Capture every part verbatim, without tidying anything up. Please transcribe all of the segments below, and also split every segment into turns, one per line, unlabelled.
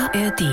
A R D.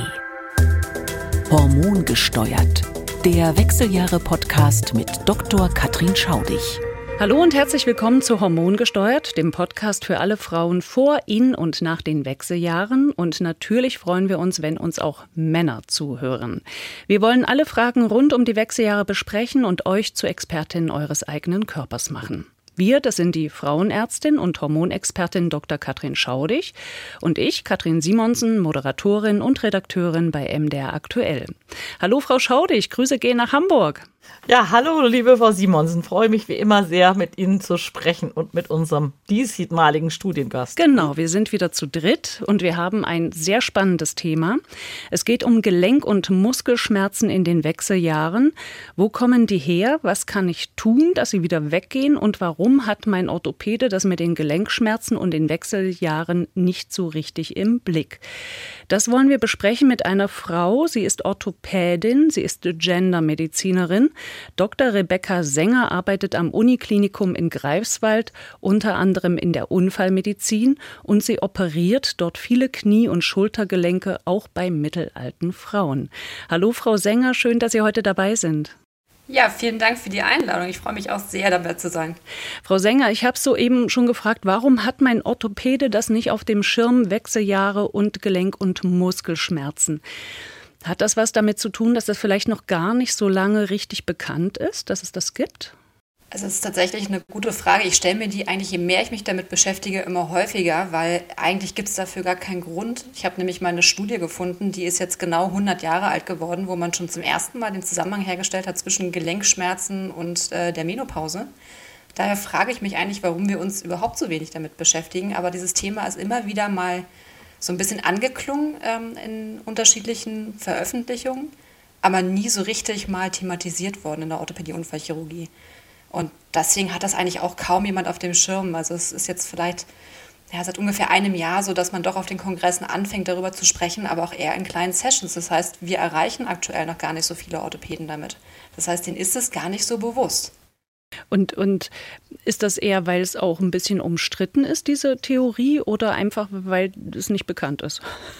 Hormongesteuert. Der Wechseljahre-Podcast mit Doktor Katrin Schaudig.
Hallo und herzlich willkommen zu Hormongesteuert, dem Podcast für alle Frauen vor, in und nach den Wechseljahren. Und natürlich freuen wir uns, wenn uns auch Männer zuhören. Wir wollen alle Fragen rund um die Wechseljahre besprechen und euch zu Expertin eures eigenen Körpers machen. Wir, das sind die Frauenärztin und Hormonexpertin Doktor Katrin Schaudig und ich, Katrin Simonsen, Moderatorin und Redakteurin bei M D R Aktuell. Hallo Frau Schaudig, Grüße gehen nach Hamburg.
Ja, hallo liebe Frau Simonsen, freue mich wie immer sehr, mit Ihnen zu sprechen und mit unserem diesmaligen Studiengast.
Genau, wir sind wieder zu dritt und wir haben ein sehr spannendes Thema. Es geht um Gelenk- und Muskelschmerzen in den Wechseljahren. Wo kommen die her? Was kann ich tun, dass sie wieder weggehen? Und warum hat mein Orthopäde das mit den Gelenkschmerzen und den Wechseljahren nicht so richtig im Blick? Das wollen wir besprechen mit einer Frau. Sie ist Orthopädin, sie ist Gendermedizinerin. Doktor Rebecca Sänger arbeitet am Uniklinikum in Greifswald, unter anderem in der Unfallmedizin, und sie operiert dort viele Knie- und Schultergelenke, auch bei mittelalten Frauen. Hallo Frau Sänger, schön, dass Sie heute dabei sind.
Ja, vielen Dank für die Einladung. Ich freue mich auch sehr, dabei zu sein.
Frau Sänger, ich habe soeben schon gefragt, warum hat mein Orthopäde das nicht auf dem Schirm, Wechseljahre und Gelenk- und Muskelschmerzen? Hat das was damit zu tun, dass das vielleicht noch gar nicht so lange richtig bekannt ist, dass es das gibt?
Also es ist tatsächlich eine gute Frage. Ich stelle mir die eigentlich, je mehr ich mich damit beschäftige, immer häufiger, weil eigentlich gibt es dafür gar keinen Grund. Ich habe nämlich mal eine Studie gefunden, die ist jetzt genau hundert Jahre alt geworden, wo man schon zum ersten Mal den Zusammenhang hergestellt hat zwischen Gelenkschmerzen und äh, der Menopause. Daher frage ich mich eigentlich, warum wir uns überhaupt so wenig damit beschäftigen. Aber dieses Thema ist immer wieder mal so ein bisschen angeklungen ähm, in unterschiedlichen Veröffentlichungen, aber nie so richtig mal thematisiert worden in der Orthopädie-Unfallchirurgie. Und deswegen hat das eigentlich auch kaum jemand auf dem Schirm. Also es ist jetzt vielleicht ja, seit ungefähr einem Jahr so, dass man doch auf den Kongressen anfängt, darüber zu sprechen, aber auch eher in kleinen Sessions. Das heißt, wir erreichen aktuell noch gar nicht so viele Orthopäden damit. Das heißt, denen ist es gar nicht so bewusst.
Und, und ist das eher, weil es auch ein bisschen umstritten ist, diese Theorie, oder einfach, weil es nicht bekannt ist?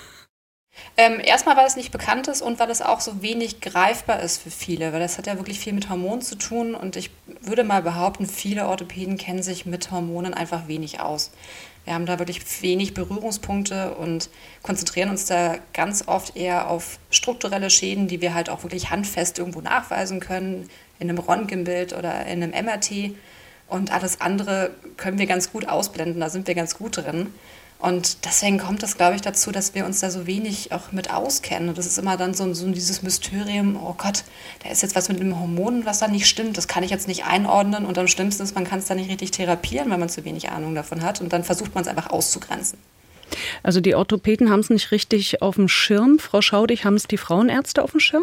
Ähm, erstmal, weil es nicht bekannt ist und weil es auch so wenig greifbar ist für viele, weil das hat ja wirklich viel mit Hormonen zu tun und ich würde mal behaupten, viele Orthopäden kennen sich mit Hormonen einfach wenig aus. Wir haben da wirklich wenig Berührungspunkte und konzentrieren uns da ganz oft eher auf strukturelle Schäden, die wir halt auch wirklich handfest irgendwo nachweisen können, in einem Röntgenbild oder in einem M R T. Und alles andere können wir ganz gut ausblenden, da sind wir ganz gut drin. Und deswegen kommt das, glaube ich, dazu, dass wir uns da so wenig auch mit auskennen. Und das ist immer dann so, so dieses Mysterium, oh Gott, da ist jetzt was mit dem Hormon, was da nicht stimmt. Das kann ich jetzt nicht einordnen. Und am schlimmsten ist, man kann es da nicht richtig therapieren, weil man zu wenig Ahnung davon hat. Und dann versucht man es einfach auszugrenzen.
Also die Orthopäden haben es nicht richtig auf dem Schirm. Frau Schaudig, haben es die Frauenärzte auf dem Schirm?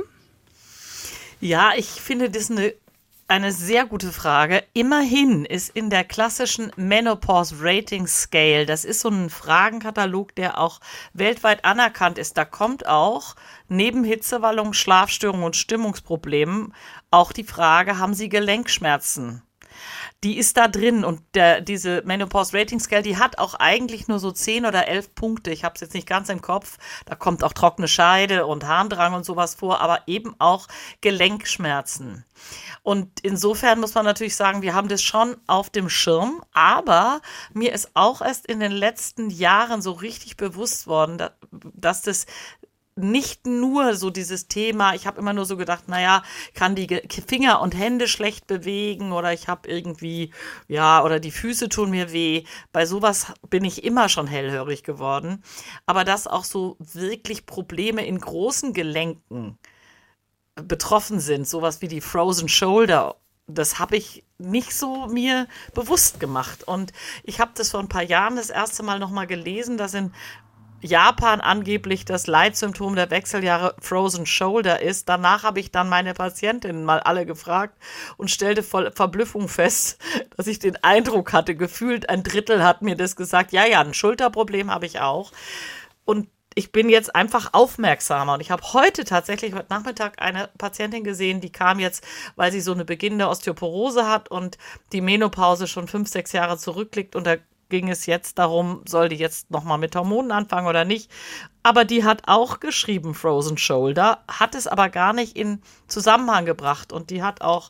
Ja, ich finde das eine Eine sehr gute Frage. Immerhin ist in der klassischen Menopause Rating Scale, das ist so ein Fragenkatalog, der auch weltweit anerkannt ist, da kommt auch neben Hitzewallungen, Schlafstörungen und Stimmungsproblemen auch die Frage, haben Sie Gelenkschmerzen? Die ist da drin und der, diese Menopause Rating Scale, die hat auch eigentlich nur so zehn oder elf Punkte. Ich habe es jetzt nicht ganz im Kopf. Da kommt auch trockene Scheide und Harndrang und sowas vor, aber eben auch Gelenkschmerzen. Und insofern muss man natürlich sagen, wir haben das schon auf dem Schirm, aber mir ist auch erst in den letzten Jahren so richtig bewusst worden, dass das nicht nur so dieses Thema, ich habe immer nur so gedacht, naja, kann die Finger und Hände schlecht bewegen oder ich habe irgendwie, ja, oder die Füße tun mir weh. Bei sowas bin ich immer schon hellhörig geworden. Aber dass auch so wirklich Probleme in großen Gelenken betroffen sind, sowas wie die Frozen Shoulder, das habe ich nicht so mir bewusst gemacht. Und ich habe das vor ein paar Jahren das erste Mal nochmal gelesen, dass in Japan angeblich das Leitsymptom der Wechseljahre Frozen Shoulder ist. Danach habe ich dann meine Patientinnen mal alle gefragt und stellte voll Verblüffung fest, dass ich den Eindruck hatte, gefühlt ein Drittel hat mir das gesagt, ja, ja, ein Schulterproblem habe ich auch. Und ich bin jetzt einfach aufmerksamer und ich habe heute tatsächlich, heute Nachmittag eine Patientin gesehen, die kam jetzt, weil sie so eine beginnende Osteoporose hat und die Menopause schon fünf, sechs Jahre zurückliegt und der ging es jetzt darum, soll die jetzt nochmal mit Hormonen anfangen oder nicht. Aber die hat auch geschrieben, Frozen Shoulder, hat es aber gar nicht in Zusammenhang gebracht. Und die hat auch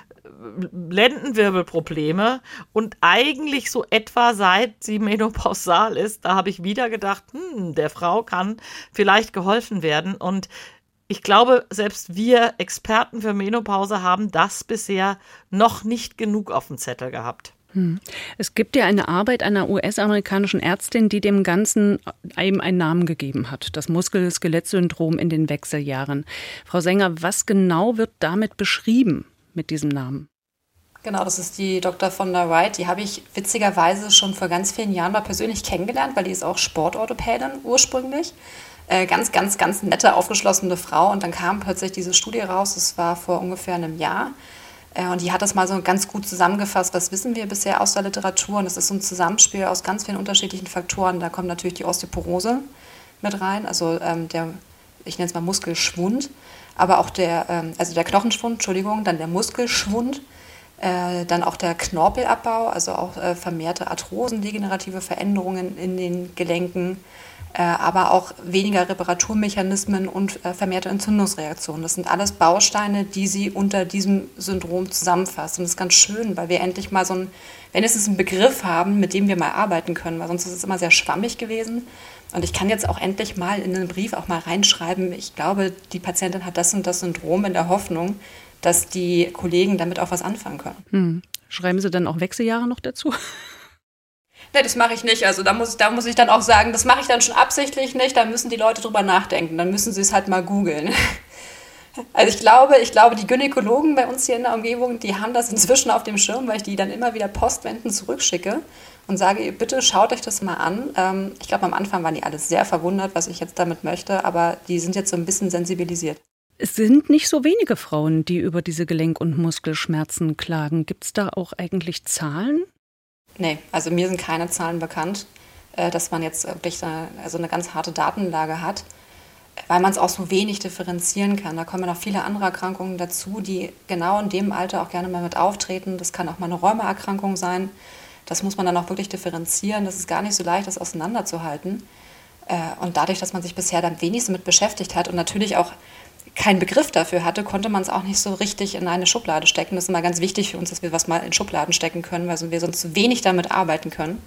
Lendenwirbelprobleme. Und eigentlich so etwa seit sie menopausal ist, da habe ich wieder gedacht, hm, der Frau kann vielleicht geholfen werden. Und ich glaube, selbst wir Experten für Menopause haben das bisher noch nicht genug auf dem Zettel gehabt.
Es gibt ja eine Arbeit einer U S-amerikanischen Ärztin, die dem Ganzen eben einen Namen gegeben hat. Das Muskel-Skelett-Syndrom in den Wechseljahren. Frau Sänger, was genau wird damit beschrieben mit diesem Namen?
Genau, das ist die Doktor Fonda Wright. Die habe ich witzigerweise schon vor ganz vielen Jahren mal persönlich kennengelernt, weil die ist auch Sportorthopädin ursprünglich. Äh, ganz, ganz, ganz nette, aufgeschlossene Frau. Und dann kam plötzlich diese Studie raus, das war vor ungefähr einem Jahr. Und die hat das mal so ganz gut zusammengefasst, was wissen wir bisher aus der Literatur. Und das ist so ein Zusammenspiel aus ganz vielen unterschiedlichen Faktoren. Da kommt natürlich die Osteoporose mit rein, also ähm, der, ich nenne es mal Muskelschwund, aber auch der, ähm, also der Knochenschwund, Entschuldigung, dann der Muskelschwund, äh, dann auch der Knorpelabbau, also auch äh, vermehrte Arthrosen, degenerative Veränderungen in den Gelenken, äh, aber auch weniger Reparaturmechanismen und äh, vermehrte Entzündungsreaktionen. Das sind alles Bausteine, die sie unter diesem Syndrom zusammenfasst. Und das ist ganz schön, weil wir endlich mal so einen, wenigstens einen Begriff haben, mit dem wir mal arbeiten können, weil sonst ist es immer sehr schwammig gewesen. Und ich kann jetzt auch endlich mal in einen Brief auch mal reinschreiben, ich glaube, die Patientin hat das und das Syndrom, in der Hoffnung, dass die Kollegen damit auch was anfangen können.
Hm. Schreiben Sie dann auch Wechseljahre noch dazu?
Nee, das mache ich nicht. Also da muss, da muss ich dann auch sagen, das mache ich dann schon absichtlich nicht. Da müssen die Leute drüber nachdenken. Dann müssen sie es halt mal googeln. Also ich glaube, ich glaube, die Gynäkologen bei uns hier in der Umgebung, die haben das inzwischen auf dem Schirm, weil ich die dann immer wieder postwendend zurückschicke und sage, bitte schaut euch das mal an. Ich glaube, am Anfang waren die alle sehr verwundert, was ich jetzt damit möchte, aber die sind jetzt so ein bisschen sensibilisiert.
Es sind nicht so wenige Frauen, die über diese Gelenk- und Muskelschmerzen klagen. Gibt es da auch eigentlich Zahlen?
Nee, also mir sind keine Zahlen bekannt, dass man jetzt wirklich eine, also eine ganz harte Datenlage hat, weil man es auch so wenig differenzieren kann. Da kommen noch viele andere Erkrankungen dazu, die genau in dem Alter auch gerne mal mit auftreten. Das kann auch mal eine Rheumaerkrankung sein. Das muss man dann auch wirklich differenzieren. Das ist gar nicht so leicht, das auseinanderzuhalten. Und dadurch, dass man sich bisher dann wenig damit beschäftigt hat und natürlich auch keinen Begriff dafür hatte, konnte man es auch nicht so richtig in eine Schublade stecken. Das ist immer ganz wichtig für uns, dass wir was mal in Schubladen stecken können, weil wir sonst wenig damit arbeiten können.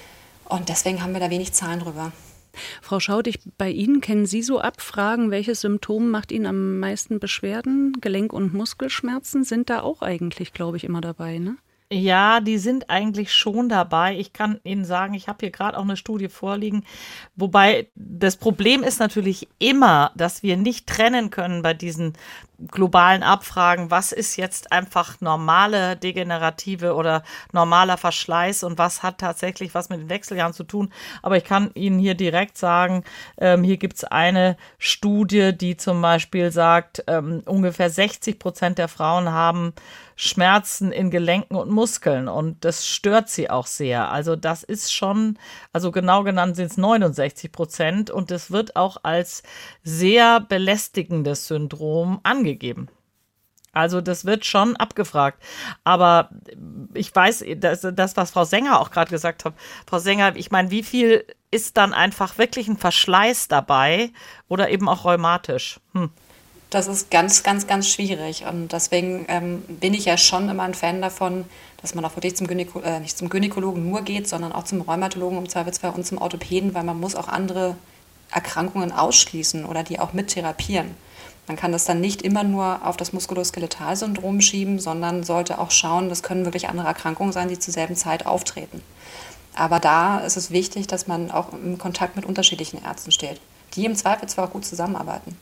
Und deswegen haben wir da wenig Zahlen drüber.
Frau Schaudig, bei Ihnen kennen Sie so Abfragen, welches Symptom macht Ihnen am meisten Beschwerden? Gelenk- und Muskelschmerzen sind da auch eigentlich, glaube ich, immer dabei, ne?
Ja, die sind eigentlich schon dabei. Ich kann Ihnen sagen, ich habe hier gerade auch eine Studie vorliegen, wobei das Problem ist natürlich immer, dass wir nicht trennen können bei diesen globalen Abfragen, was ist jetzt einfach normale degenerative oder normaler Verschleiß und was hat tatsächlich was mit den Wechseljahren zu tun. Aber ich kann Ihnen hier direkt sagen, ähm, hier gibt es eine Studie, die zum Beispiel sagt, ähm, ungefähr sechzig Prozent der Frauen haben Schmerzen in Gelenken und Muskeln und das stört sie auch sehr. Also das ist schon, also genau genannt sind es neunundsechzig Prozent und das wird auch als sehr belästigendes Syndrom angegeben. Also das wird schon abgefragt. Aber ich weiß, das, das was Frau Sänger auch gerade gesagt hat, Frau Sänger, ich meine, wie viel ist dann einfach wirklich ein Verschleiß dabei oder eben auch rheumatisch? Hm.
Das ist ganz, ganz, ganz schwierig und deswegen ähm, bin ich ja schon immer ein Fan davon, dass man auch wirklich zum Gynäko- äh, nicht zum Gynäkologen nur geht, sondern auch zum Rheumatologen im Zweifelsfall und zum Orthopäden, weil man muss auch andere Erkrankungen ausschließen oder die auch mit therapieren. Man kann das dann nicht immer nur auf das Muskuloskeletal-Syndrom schieben, sondern sollte auch schauen, das können wirklich andere Erkrankungen sein, die zur selben Zeit auftreten. Aber da ist es wichtig, dass man auch im Kontakt mit unterschiedlichen Ärzten steht, die im Zweifelsfall auch gut zusammenarbeiten.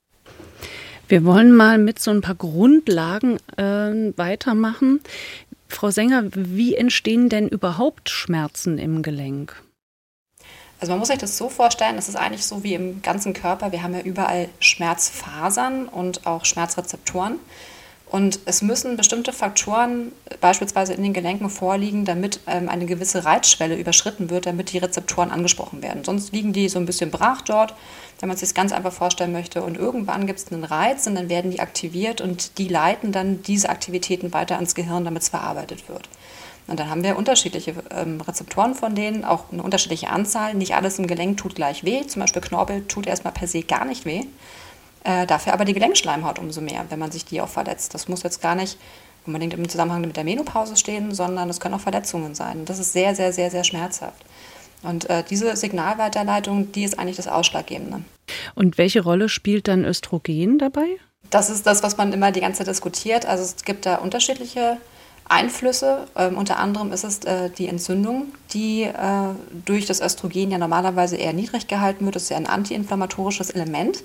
Wir wollen mal mit so ein paar Grundlagen äh, weitermachen. Frau Sänger, wie entstehen denn überhaupt Schmerzen im Gelenk?
Also man muss sich das so vorstellen, das ist eigentlich so wie im ganzen Körper. Wir haben ja überall Schmerzfasern und auch Schmerzrezeptoren. Und es müssen bestimmte Faktoren beispielsweise in den Gelenken vorliegen, damit ähm, eine gewisse Reizschwelle überschritten wird, damit die Rezeptoren angesprochen werden. Sonst liegen die so ein bisschen brach dort, wenn man sich das ganz einfach vorstellen möchte. Und irgendwann gibt es einen Reiz und dann werden die aktiviert und die leiten dann diese Aktivitäten weiter ans Gehirn, damit es verarbeitet wird. Und dann haben wir unterschiedliche ähm, Rezeptoren von denen, auch eine unterschiedliche Anzahl. Nicht alles im Gelenk tut gleich weh. Zum Beispiel Knorpel tut erstmal per se gar nicht weh. Äh, dafür aber die Gelenkschleimhaut umso mehr, wenn man sich die auch verletzt. Das muss jetzt gar nicht unbedingt im Zusammenhang mit der Menopause stehen, sondern es können auch Verletzungen sein. Das ist sehr, sehr, sehr, sehr schmerzhaft. Und äh, diese Signalweiterleitung, die ist eigentlich das Ausschlaggebende.
Und welche Rolle spielt dann Östrogen dabei?
Das ist das, was man immer die ganze Zeit diskutiert. Also es gibt da unterschiedliche Einflüsse. Ähm, unter anderem ist es äh, die Entzündung, die äh, durch das Östrogen ja normalerweise eher niedrig gehalten wird. Das ist ja ein antiinflammatorisches Element.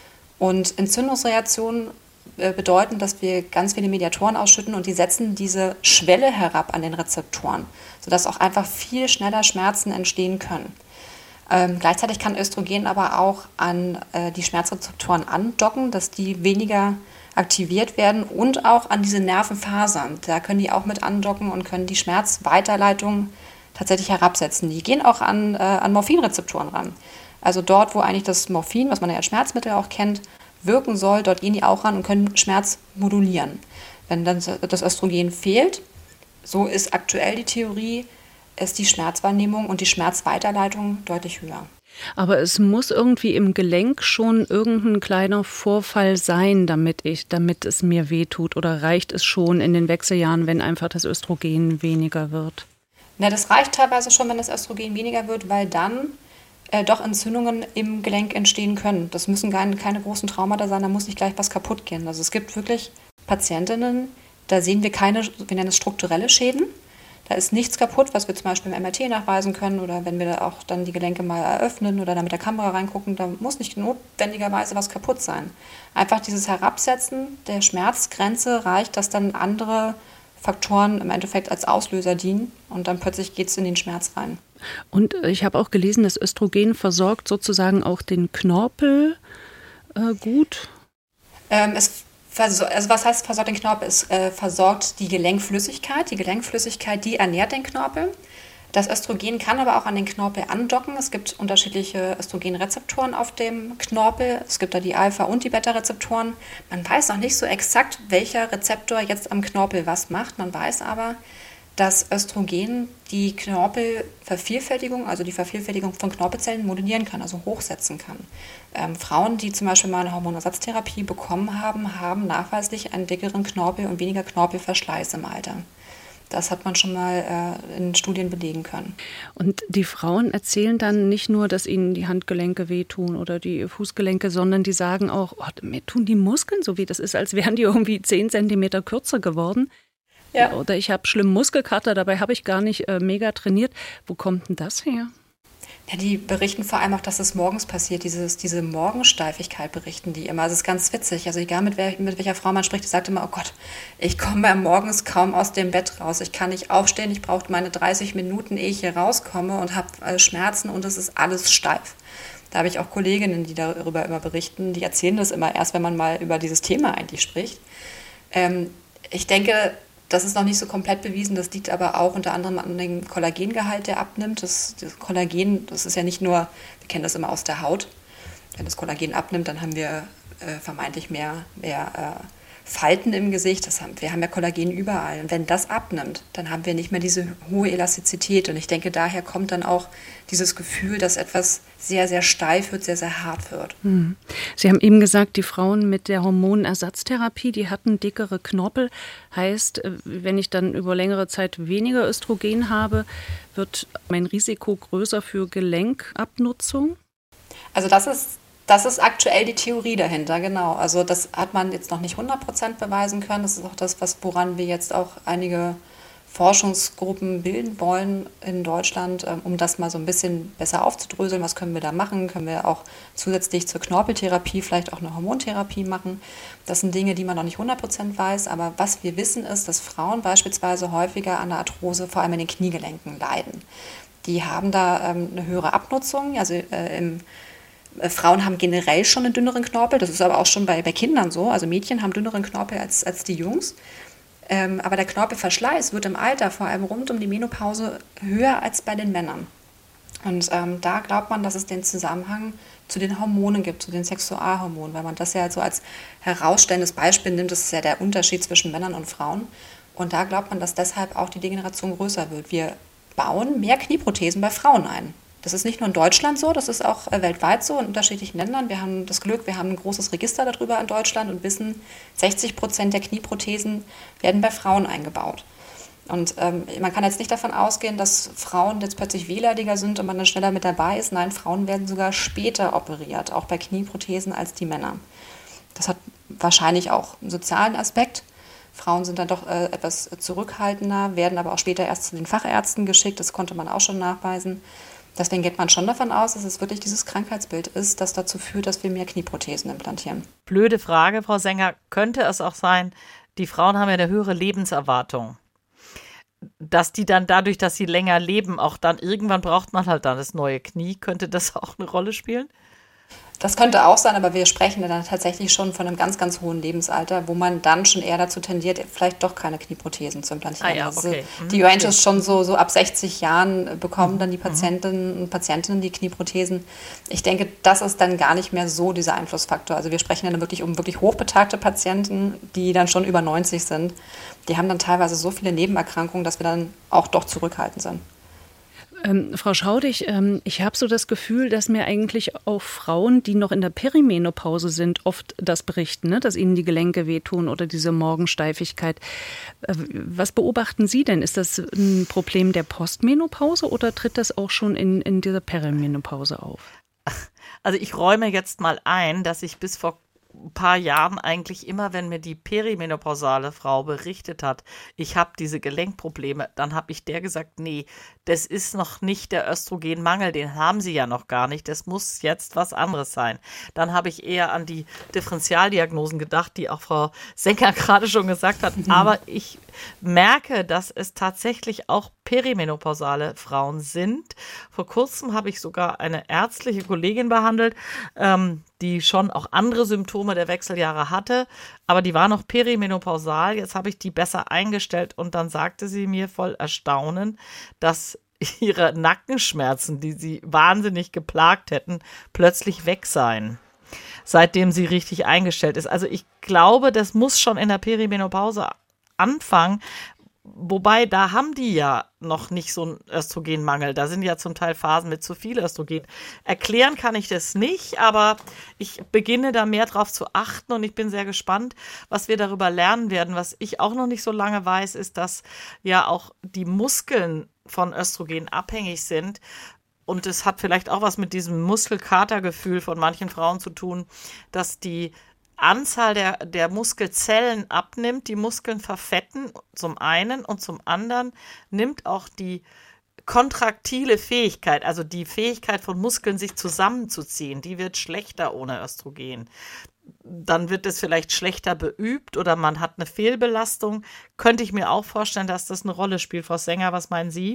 Und Entzündungsreaktionen äh, bedeuten, dass wir ganz viele Mediatoren ausschütten und die setzen diese Schwelle herab an den Rezeptoren, sodass auch einfach viel schneller Schmerzen entstehen können. Ähm, gleichzeitig kann Östrogen aber auch an äh, die Schmerzrezeptoren andocken, dass die weniger aktiviert werden und auch an diese Nervenfasern. Da können die auch mit andocken und können die Schmerzweiterleitung tatsächlich herabsetzen. Die gehen auch an, äh, an Morphinrezeptoren ran. Also dort, wo eigentlich das Morphin, was man ja als Schmerzmittel auch kennt, wirken soll, dort gehen die auch ran und können Schmerz modulieren. Wenn dann das Östrogen fehlt, so ist aktuell die Theorie, ist die Schmerzwahrnehmung und die Schmerzweiterleitung deutlich höher.
Aber es muss irgendwie im Gelenk schon irgendein kleiner Vorfall sein, damit ich, damit es mir wehtut. Oder reicht es schon in den Wechseljahren, wenn einfach das Östrogen weniger wird?
Na, das reicht teilweise schon, wenn das Östrogen weniger wird, weil dann äh, doch Entzündungen im Gelenk entstehen können. Das müssen keine, keine großen Traumata sein, da muss nicht gleich was kaputt gehen. Also es gibt wirklich Patientinnen, da sehen wir keine, wir nennen es strukturelle Schäden. Da ist nichts kaputt, was wir zum Beispiel im M R T nachweisen können oder wenn wir auch dann die Gelenke mal eröffnen oder da mit der Kamera reingucken, da muss nicht notwendigerweise was kaputt sein. Einfach dieses Herabsetzen der Schmerzgrenze reicht, dass dann andere Faktoren im Endeffekt als Auslöser dienen und dann plötzlich geht es in den Schmerz rein.
Und ich habe auch gelesen, das Östrogen versorgt sozusagen auch den Knorpel äh, gut?
Ähm, es Also was heißt versorgt den Knorpel? Es äh, versorgt die Gelenkflüssigkeit. Die Gelenkflüssigkeit, die ernährt den Knorpel. Das Östrogen kann aber auch an den Knorpel andocken. Es gibt unterschiedliche Östrogenrezeptoren auf dem Knorpel. Es gibt da die Alpha- und die Beta-Rezeptoren. Man weiß noch nicht so exakt, welcher Rezeptor jetzt am Knorpel was macht. Man weiß aber, dass Östrogen die Knorpelvervielfältigung, also die Vervielfältigung von Knorpelzellen modulieren kann, also hochsetzen kann. Ähm, Frauen, die zum Beispiel mal eine Hormonersatztherapie bekommen haben, haben nachweislich einen dickeren Knorpel und weniger Knorpelverschleiß im Alter. Das hat man schon mal äh, in Studien belegen können.
Und die Frauen erzählen dann nicht nur, dass ihnen die Handgelenke wehtun oder die Fußgelenke, sondern die sagen auch, oh, mir tun die Muskeln so weh. Das ist, als wären die irgendwie zehn Zentimeter kürzer geworden. Ja. Oder ich habe schlimm Muskelkater, dabei habe ich gar nicht äh, mega trainiert. Wo kommt denn das her?
Ja, die berichten vor allem auch, dass es morgens passiert. Dieses, diese Morgensteifigkeit berichten die immer. Das ist ganz witzig. Also egal mit, wer, mit welcher Frau man spricht, die sagt immer, oh Gott, ich komme morgens kaum aus dem Bett raus. Ich kann nicht aufstehen, ich brauche meine dreißig Minuten, ehe ich hier rauskomme und habe äh, Schmerzen und es ist alles steif. Da habe ich auch Kolleginnen, die darüber immer berichten. Die erzählen das immer erst, wenn man mal über dieses Thema eigentlich spricht. Ähm, ich denke, das ist noch nicht so komplett bewiesen, das liegt aber auch unter anderem an dem Kollagengehalt, der abnimmt. Das, das Kollagen, das ist ja nicht nur, wir kennen das immer aus der Haut. Wenn das Kollagen abnimmt, dann haben wir äh, vermeintlich mehr, mehr äh, Falten im Gesicht. Das haben, wir haben ja Kollagen überall. Und wenn das abnimmt, dann haben wir nicht mehr diese hohe Elastizität. Und ich denke, daher kommt dann auch dieses Gefühl, dass etwas sehr, sehr steif wird, sehr, sehr hart wird.
Hm. Sie haben eben gesagt, die Frauen mit der Hormonersatztherapie, die hatten dickere Knorpel. Heißt, wenn ich dann über längere Zeit weniger Östrogen habe, wird mein Risiko größer für Gelenkabnutzung?
Also das ist Das ist aktuell die Theorie dahinter, genau. Also das hat man jetzt noch nicht hundert Prozent beweisen können. Das ist auch das, was, woran wir jetzt auch einige Forschungsgruppen bilden wollen in Deutschland, um das mal so ein bisschen besser aufzudröseln. Was können wir da machen? Können wir auch zusätzlich zur Knorpeltherapie vielleicht auch eine Hormontherapie machen? Das sind Dinge, die man noch nicht hundert Prozent weiß. Aber was wir wissen ist, dass Frauen beispielsweise häufiger an der Arthrose, vor allem in den Kniegelenken, leiden. Die haben da ähm, eine höhere Abnutzung, also äh, im Frauen haben generell schon einen dünneren Knorpel, das ist aber auch schon bei, bei Kindern so. Also Mädchen haben dünneren Knorpel als, als die Jungs. Ähm, aber der Knorpelverschleiß wird im Alter, vor allem rund um die Menopause, höher als bei den Männern. Und ähm, da glaubt man, dass es den Zusammenhang zu den Hormonen gibt, zu den Sexualhormonen, weil man das ja so als herausstellendes Beispiel nimmt. Das ist ja der Unterschied zwischen Männern und Frauen. Und da glaubt man, dass deshalb auch die Degeneration größer wird. Wir bauen mehr Knieprothesen bei Frauen ein. Das ist nicht nur in Deutschland so, das ist auch weltweit so in unterschiedlichen Ländern. Wir haben das Glück, wir haben ein großes Register darüber in Deutschland und wissen, sechzig Prozent der Knieprothesen werden bei Frauen eingebaut. Und ähm, man kann jetzt nicht davon ausgehen, dass Frauen jetzt plötzlich wehleidiger sind und man dann schneller mit dabei ist. Nein, Frauen werden sogar später operiert, auch bei Knieprothesen als die Männer. Das hat wahrscheinlich auch einen sozialen Aspekt. Frauen sind dann doch äh, etwas zurückhaltender, werden aber auch später erst zu den Fachärzten geschickt. Das konnte man auch schon nachweisen. Deswegen geht man schon davon aus, dass es wirklich dieses Krankheitsbild ist, das dazu führt, dass wir mehr Knieprothesen implantieren.
Blöde Frage, Frau Sänger. Könnte es auch sein, die Frauen haben ja eine höhere Lebenserwartung, dass die dann dadurch, dass sie länger leben, auch dann irgendwann braucht man halt dann das neue Knie. Könnte das auch eine Rolle spielen?
Das könnte auch sein, aber wir sprechen dann tatsächlich schon von einem ganz, ganz hohen Lebensalter, wo man dann schon eher dazu tendiert, vielleicht doch keine Knieprothesen zu implantieren.
Ah ja,
also
okay.
die Range ist schon so, so ab sechzig Jahren bekommen dann die Patientinnen und Patientinnen die Knieprothesen. Ich denke, das ist dann gar nicht mehr so dieser Einflussfaktor. Also wir sprechen dann wirklich um wirklich hochbetagte Patienten, die dann schon über neunzig sind. Die haben dann teilweise so viele Nebenerkrankungen, dass wir dann auch doch zurückhaltend sind.
Ähm, Frau Schaudig, ähm, ich habe so das Gefühl, dass mir eigentlich auch Frauen, die noch in der Perimenopause sind, oft das berichten, ne? Dass ihnen die Gelenke wehtun oder diese Morgensteifigkeit. Äh, was beobachten Sie denn? Ist das ein Problem der Postmenopause oder tritt das auch schon in, in dieser Perimenopause auf?
Also ich räume jetzt mal ein, dass ich bis vor ein paar Jahren eigentlich immer, wenn mir die perimenopausale Frau berichtet hat, ich habe diese Gelenkprobleme, dann habe ich der gesagt, nee, das ist noch nicht der Östrogenmangel, den haben sie ja noch gar nicht, das muss jetzt was anderes sein. Dann habe ich eher an die Differentialdiagnosen gedacht, die auch Frau Sänger gerade schon gesagt hat, mhm. aber ich merke, dass es tatsächlich auch perimenopausale Frauen sind. Vor kurzem habe ich sogar eine ärztliche Kollegin behandelt, ähm, die schon auch andere Symptome der Wechseljahre hatte, aber die war noch perimenopausal. Jetzt habe ich die besser eingestellt und dann sagte sie mir voll Erstaunen, dass ihre Nackenschmerzen, die sie wahnsinnig geplagt hätten, plötzlich weg seien, seitdem sie richtig eingestellt ist. Also ich glaube, das muss schon in der Perimenopause anfangen. Wobei, da haben die ja noch nicht so einen Östrogenmangel. Da sind ja zum Teil Phasen mit zu viel Östrogen. Erklären kann ich das nicht, aber ich beginne da mehr drauf zu achten und ich bin sehr gespannt, was wir darüber lernen werden. Was ich auch noch nicht so lange weiß, ist, dass ja auch die Muskeln von Östrogen abhängig sind. Und es hat vielleicht auch was mit diesem Muskelkatergefühl von manchen Frauen zu tun, dass die Anzahl der, der Muskelzellen abnimmt, die Muskeln verfetten zum einen und zum anderen nimmt auch die kontraktile Fähigkeit, also die Fähigkeit von Muskeln, sich zusammenzuziehen, die wird schlechter ohne Östrogen. Dann wird es vielleicht schlechter beübt oder man hat eine Fehlbelastung. Könnte ich mir auch vorstellen, dass das eine Rolle spielt. Frau Sänger, was meinen Sie?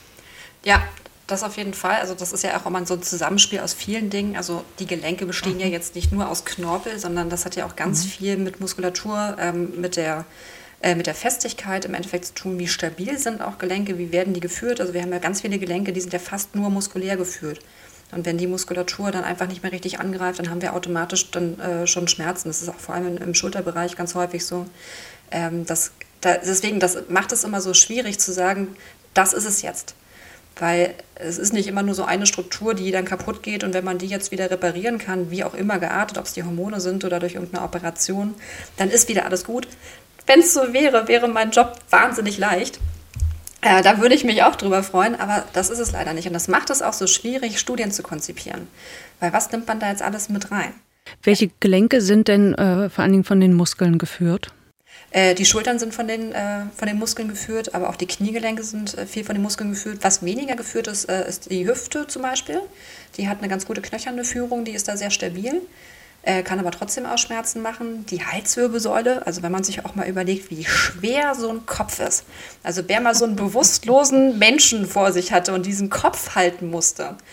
Ja, das auf jeden Fall. Also das ist ja auch immer so ein Zusammenspiel aus vielen Dingen. Also die Gelenke bestehen mhm. ja jetzt nicht nur aus Knorpel, sondern das hat ja auch ganz mhm. viel mit Muskulatur, ähm, mit der äh, mit der Festigkeit im Endeffekt zu tun. Wie stabil sind auch Gelenke, wie werden die geführt? Also wir haben ja ganz viele Gelenke, die sind ja fast nur muskulär geführt. Und wenn die Muskulatur dann einfach nicht mehr richtig angreift, dann haben wir automatisch dann äh, schon Schmerzen. Das ist auch vor allem im, im Schulterbereich ganz häufig so. Ähm, das, da, deswegen, das macht es immer so schwierig zu sagen, das ist es jetzt. Weil es ist nicht immer nur so eine Struktur, die dann kaputt geht und wenn man die jetzt wieder reparieren kann, wie auch immer geartet, ob es die Hormone sind oder durch irgendeine Operation, dann ist wieder alles gut. Wenn es so wäre, wäre mein Job wahnsinnig leicht. Äh, da würde ich mich auch drüber freuen, aber das ist es leider nicht. Und das macht es auch so schwierig, Studien zu konzipieren. Weil was nimmt man da jetzt alles mit rein?
Welche Gelenke sind denn äh, vor allen Dingen von den Muskeln geführt?
Äh, die Schultern sind von den, äh, von den Muskeln geführt, aber auch die Kniegelenke sind äh, viel von den Muskeln geführt. Was weniger geführt ist, äh, ist die Hüfte zum Beispiel. Die hat eine ganz gute knöcherne Führung, die ist da sehr stabil, äh, kann aber trotzdem auch Schmerzen machen. Die Halswirbelsäule, also wenn man sich auch mal überlegt, wie schwer so ein Kopf ist. Also wer mal so einen bewusstlosen Menschen vor sich hatte und diesen Kopf halten musste,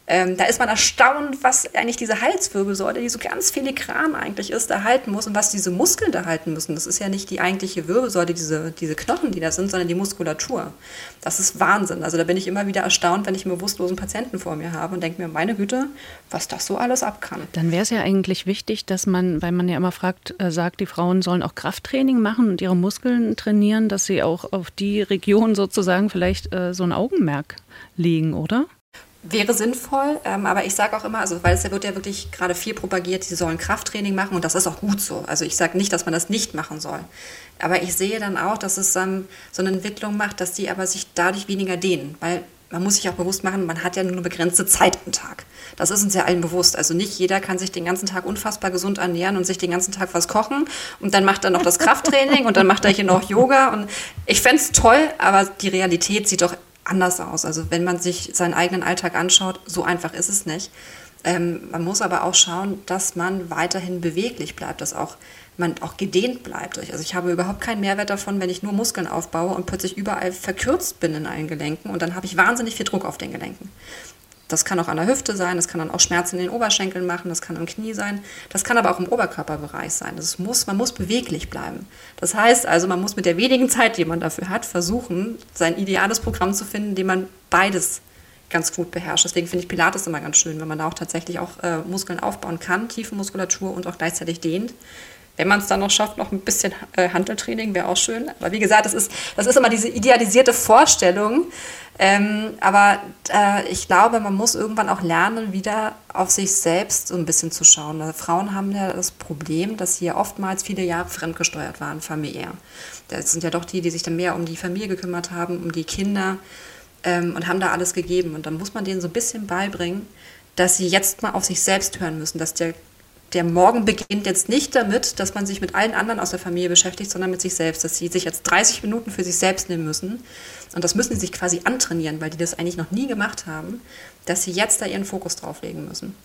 Ähm, da ist man erstaunt, was eigentlich diese Halswirbelsäule, die so ganz filigran eigentlich ist, da halten muss und was diese Muskeln da halten müssen. Das ist ja nicht die eigentliche Wirbelsäule, diese, diese Knochen, die da sind, sondern die Muskulatur. Das ist Wahnsinn. Also da bin ich immer wieder erstaunt, wenn ich einen bewusstlosen Patienten vor mir habe und denke mir, meine Güte, was das so alles ab kann.
Dann wäre es ja eigentlich wichtig, dass man, weil man ja immer fragt, äh, sagt, die Frauen sollen auch Krafttraining machen und ihre Muskeln trainieren, dass sie auch auf die Region sozusagen vielleicht äh, so ein Augenmerk legen, oder?
Wäre sinnvoll, ähm, aber ich sage auch immer, also weil es ja wird ja wirklich gerade viel propagiert, sie sollen Krafttraining machen und das ist auch gut so. Also ich sage nicht, dass man das nicht machen soll. Aber ich sehe dann auch, dass es ähm, so eine Entwicklung macht, dass die aber sich dadurch weniger dehnen, weil man muss sich auch bewusst machen, man hat ja nur eine begrenzte Zeit am Tag. Das ist uns ja allen bewusst. Also nicht jeder kann sich den ganzen Tag unfassbar gesund ernähren und sich den ganzen Tag was kochen und dann macht er noch das Krafttraining und dann macht er hier noch Yoga und ich fände es toll, aber die Realität sieht doch anders aus. Also wenn man sich seinen eigenen Alltag anschaut, so einfach ist es nicht. Ähm, man muss aber auch schauen, dass man weiterhin beweglich bleibt, dass auch man auch gedehnt bleibt. Also ich habe überhaupt keinen Mehrwert davon, wenn ich nur Muskeln aufbaue und plötzlich überall verkürzt bin in allen Gelenken und dann habe ich wahnsinnig viel Druck auf den Gelenken. Das kann auch an der Hüfte sein, das kann dann auch Schmerzen in den Oberschenkeln machen, das kann am Knie sein, das kann aber auch im Oberkörperbereich sein. Das muss, man muss beweglich bleiben. Das heißt also, man muss mit der wenigen Zeit, die man dafür hat, versuchen, sein ideales Programm zu finden, in dem man beides ganz gut beherrscht. Deswegen finde ich Pilates immer ganz schön, wenn man da auch tatsächlich auch äh, Muskeln aufbauen kann, tiefe Muskulatur und auch gleichzeitig dehnt. Wenn man es dann noch schafft, noch ein bisschen äh, Hanteltraining wäre auch schön. Aber wie gesagt, das ist, das ist immer diese idealisierte Vorstellung. Ähm, aber äh, ich glaube, man muss irgendwann auch lernen, wieder auf sich selbst so ein bisschen zu schauen. Also Frauen haben ja das Problem, dass sie ja oftmals viele Jahre fremdgesteuert waren, familiär. Das sind ja doch die, die sich dann mehr um die Familie gekümmert haben, um die Kinder ähm, und haben da alles gegeben. Und dann muss man denen so ein bisschen beibringen, dass sie jetzt mal auf sich selbst hören müssen, dass der Der Morgen beginnt jetzt nicht damit, dass man sich mit allen anderen aus der Familie beschäftigt, sondern mit sich selbst, dass sie sich jetzt dreißig Minuten für sich selbst nehmen müssen. Und das müssen sie sich quasi antrainieren, weil die das eigentlich noch nie gemacht haben, dass sie jetzt da ihren Fokus drauf legen müssen.